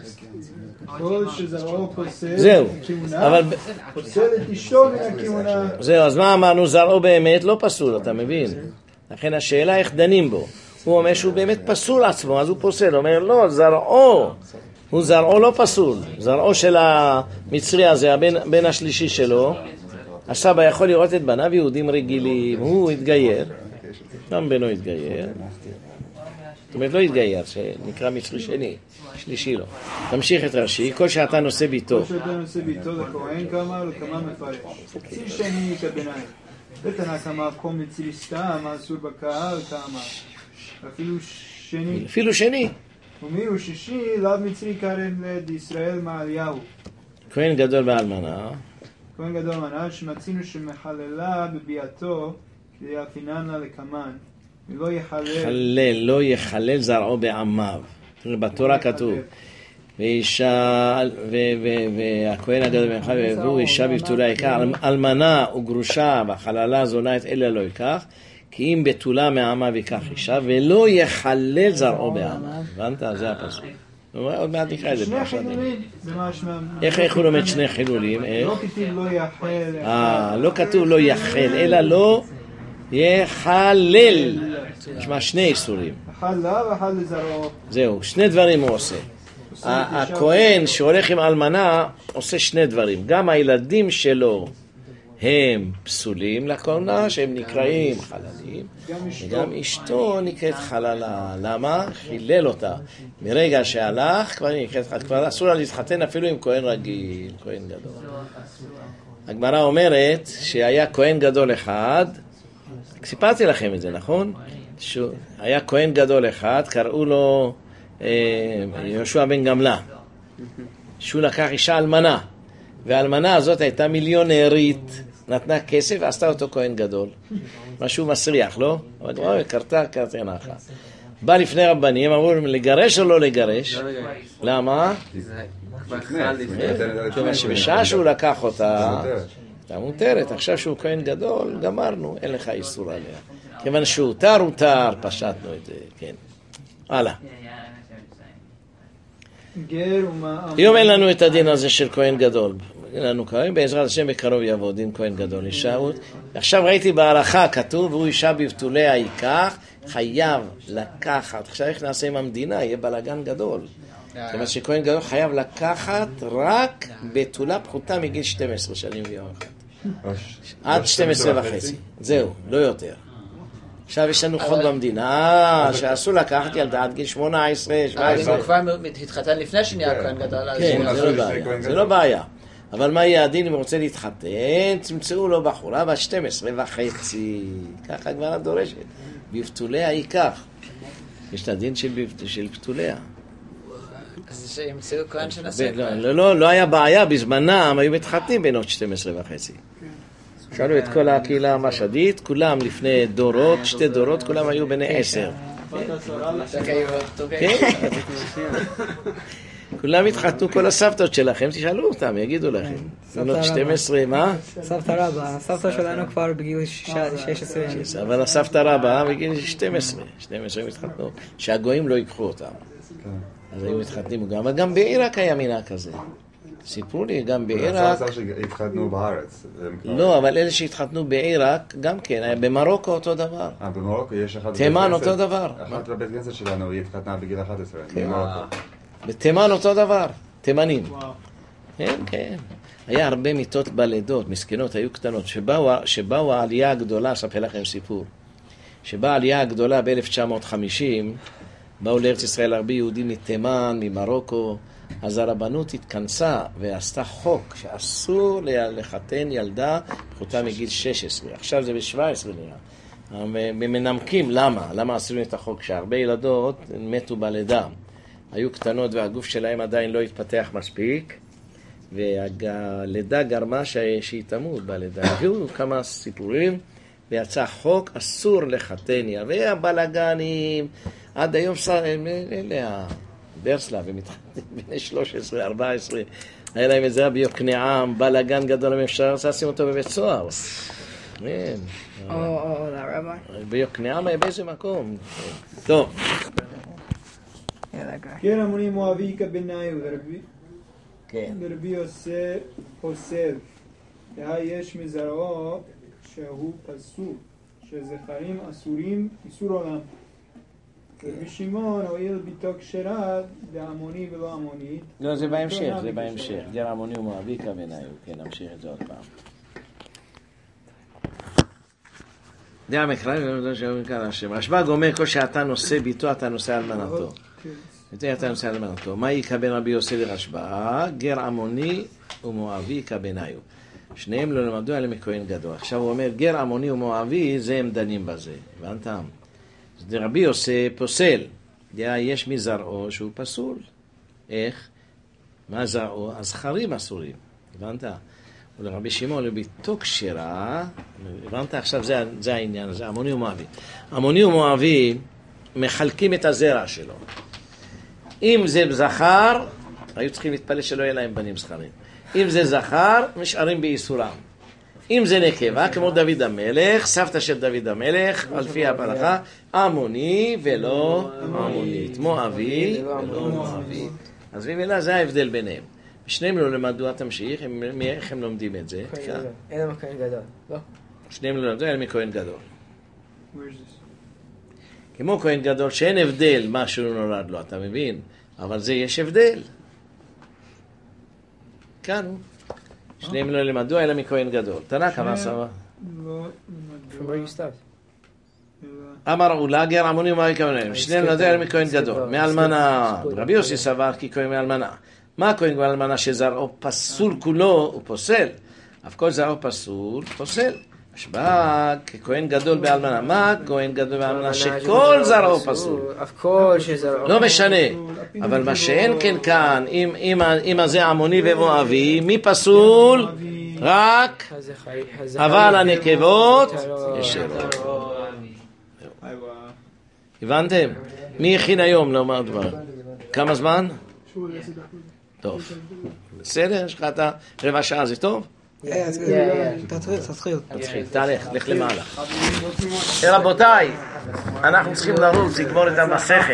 S5: כל שזרעו פוסל,
S4: זהו, אבל
S5: פוסל את אשתו מהכהונה.
S4: זהו, אז מה אמרנו? זרעו באמת לא פסול, אתה מבין? לכן השאלה איך דנים בו. הוא אומר שהוא באמת פסול עצמו, אז הוא פוסל. הוא אומר לא, זרעו, הוא זרעו לא פסול. זרעו של המצרי הזה, הבן, הבן השלישי שלו, הסבא יכול לראות את בניו יהודים רגילים, הוא התגייר, גם בנו התגייר, זאת אומרת לא התגייר, שנקרא מצרי שני, שלישי לו. תמשיך את רש"י, כל שאתה נושא ביתו.
S5: כל שאתה נושא ביתו לכהן כמה לכמה מפרש. מצרי שני כביניים. ותנא כמה קום מצרי סתם, אסור בקהל כמה. אפילו שני.
S4: אפילו שני.
S5: ומי הוא שישי, לאו מצרי קרן לד ישראל מעליהו.
S4: כהן גדול באלמנה.
S5: כהן גדול מנה שמצינו שמחללה בביאתו כדי יפיננה לקמן ולא יחלל
S4: חלל, לא יחלל זרעו בעמיו. בתורה כתוב ואישה והכהן הגדול בנך והביאו אישה בבתולה ייקח אלמנה וגרושה בחללה זונה את אלה לא ייקח כי אם בתולה מעמיו ייקח אישה ולא יחלל זרעו בעמיו. הבנת? זה הפסוק. עוד מעט נקרא את זה.
S5: שני חילולים.
S4: איך הוא לומד שני חילולים?
S5: לא כתוב לא יחל.
S4: אה, לא כתוב לא יחל, אלא לא יחלל. נשמע שני איסורים.
S5: אחד לה ואחד לזרעו.
S4: זהו, שני דברים הוא עושה. הכהן שהולך עם אלמנה עושה שני דברים. גם הילדים שלו הם פסולים לכהונה, שהם נקראים חללים, וגם אשתו נקראת חללה. למה? חילל אותה. מרגע שהלך, כבר נקראת חללה. כבר אסור לה להתחתן אפילו עם כהן רגיל, כהן גדול. הגמרא אומרת שהיה כהן גדול אחד, סיפרתי לכם את זה, נכון? היה כהן גדול אחד, קראו לו יהושע בן גמלה. שהוא לקח אישה אלמנה. והאלמנה הזאת הייתה מיליונרית, נתנה כסף ועשתה אותו כהן גדול. משהו מסריח, לא? אבל אוי, קרתה, קרתה נחה. בא לפני רבנים, אמרו להם לגרש או לא לגרש? למה? כיוון שבשעה שהוא לקח אותה, הייתה מותרת. עכשיו שהוא כהן גדול, גמרנו, אין לך איסור עליה. כיוון שהוא תר, הוא תר, פשטנו את זה, כן. הלאה. היום אין לנו את הדין הזה של כהן גדול. אין לנו כהן, בעזרת השם בקרוב יבוא דין כהן גדול. אישה, עכשיו ראיתי בהלכה כתוב, והוא אישה בבתוליה ייקח, חייב לקחת. עכשיו איך נעשה עם המדינה? יהיה בלגן גדול. כיוון שכהן גדול חייב לקחת רק בתולה פחותה מגיל שתים עשרה שנים ויום אחד. עד שתים עשרה וחצי. זהו, לא יותר. עכשיו יש לנו חוק במדינה שאסור לקחת ילדה עד גיל שמונה עשרה, שבע עשרה.
S9: אבל הוא כבר התחתן לפני שנהיה כהן גדול.
S4: כן, זה לא בעיה. זה לא בעיה. אבל מה יהיה הדין אם הוא רוצה להתחתן? תמצאו לו בחורה בת שתים עשרה וחצי. ככה הגמרא דורשת. בבתוליה היא כך. יש את הדין של, של בתוליה.
S11: אז שימצאו כהן שנעשה
S4: לא, לא, לא, לא היה בעיה, בזמנם היו מתחתנים בנות שתים עשרה וחצי. שאלו את כל הקהילה המשדית, כולם לפני דורות, שתי דורות, כולם היו בני עשר. כולם התחתנו, כל הסבתות שלכם, תשאלו אותם, יגידו לכם. בנות שתים עשרה, מה?
S1: סבתא רבא, הסבתא שלנו כבר בגיל שש עשרה.
S4: אבל הסבתא רבא בגיל שתים עשרה, שתים עשרה התחתנו, שהגויים לא ייקחו אותם. אז היו מתחתנים גם, אבל גם בעיראק היה מינה כזה. סיפרו לי, גם בעיראק...
S10: זה שהתחתנו בארץ.
S4: לא, אבל אלה שהתחתנו בעיראק, גם כן, היה במרוקו אותו דבר.
S10: אה, במרוקו יש אחד...
S4: תימן אותו דבר.
S10: אחת לבית כנסת שלנו, היא התחתנה בגיל אחת עשרה, במרוקו.
S4: בתימן אותו דבר, תימנים. כן, כן. היה הרבה מיטות בלידות, מסכנות, היו קטנות, שבאו העלייה הגדולה, אספר לכם סיפור, שבאה העלייה הגדולה ב-אלף תשע מאות וחמישים, באו לארץ ישראל הרבה יהודים מתימן, ממרוקו, אז הרבנות התכנסה ועשתה חוק שאסור לחתן ילדה פחותה מגיל שש עשרה. עכשיו זה ב-שבע עשרה נראה. מנמקים למה, למה עשינו את החוק, שהרבה ילדות מתו בלידה. היו קטנות והגוף שלהם עדיין לא התפתח מספיק, והלידה גרמה שהיא תמות בלידה. הביאו כמה סיפורים, ויצא חוק, אסור לחתן, והבלגנים, עד היום אלה הברסלב, הם מתחתנים בני שלוש עשרה ארבע עשרה, היה להם את זה ביוקנעם, בלגן גדול, אם אפשר לשים אותו בבית סוהר. ביוקנעם היה באיזה מקום. טוב.
S5: כן, המוני מואבי כבניו,
S4: כן.
S5: ורבי עושה פוסל. יש מזרעו שהוא פסול, שזכרים אסורים איסור עולם. רבי שמעון הואיל ביתו כשרה דהמוני ולא המונית.
S4: לא, זה בהמשך, זה בהמשך. גר המוני ומואבי כבניו. כן, נמשיך את זה עוד פעם. זה המקרא, זה שאומרים כאן השם. השב"ג אומר, כל שאתה נושא ביתו, אתה נושא אלמנתו. זה אתה נושא אלמנתו. מה יקבל רבי יוסי לרשב"ג? גר עמוני ומואבי כבניו. שניהם לא למדו עליהם מכהן גדול. עכשיו הוא אומר, גר עמוני ומואבי, זה הם דנים בזה. הבנתם? זה רבי יוסי פוסל. יש מזרעו שהוא פסול. איך? מה זרעו? הזכרים אסורים. הבנת? ולרבי שמעון לביתו כשרה, הבנת? עכשיו זה, זה העניין, זה עמוני ומואבי. עמוני ומואבי מחלקים את הזרע שלו. אם זה זכר, היו צריכים להתפלל שלא יהיה להם בנים זכרים. אם זה זכר, נשארים באיסורם. אם זה נקבה, כמו דוד המלך, סבתא של דוד המלך, על פי הפלחה, עמוני ולא עמונית. מואבי ולא מואבית. אז ממילא זה ההבדל ביניהם. שניהם לא למדו, תמשיך, איך הם לומדים את זה?
S2: אין להם כהן גדול, לא?
S4: שניהם לא למדו, אין להם כהן גדול. כמו כהן גדול, שאין הבדל מה שהוא נולד לו, אתה מבין? אבל זה יש הבדל. כאן הוא. שניהם לא למדו, אלא מכהן גדול. תנא כמה סבא? אמר אולה גר עמוני ומואבי כבניו. שניהם לא למדו, אלא מכהן גדול. מאלמנה. רבי יוסי סבר כי כהן מאלמנה. מה הכהן מאלמנה שזרעו פסול כולו? הוא פוסל. אף כל זרעו פסול, פוסל. השב"ג ככהן גדול באלמנה. מה כהן גדול באלמנה? שכל זרעו פסול.
S2: אף כל שזרעו.
S4: לא משנה. אבל מה שאין כן כאן, אם זה עמוני ומואבי, מי פסול? רק אבל הנקבות ישרות. הבנתם? מי הכין היום לומר דבר? כמה זמן? טוב. בסדר? יש לך את הרבע שעה, זה טוב?
S1: תתחיל, תתחיל.
S4: תתחיל, תלך, לך למעלה. רבותיי, אנחנו צריכים לרוץ, לגמור את המסכת.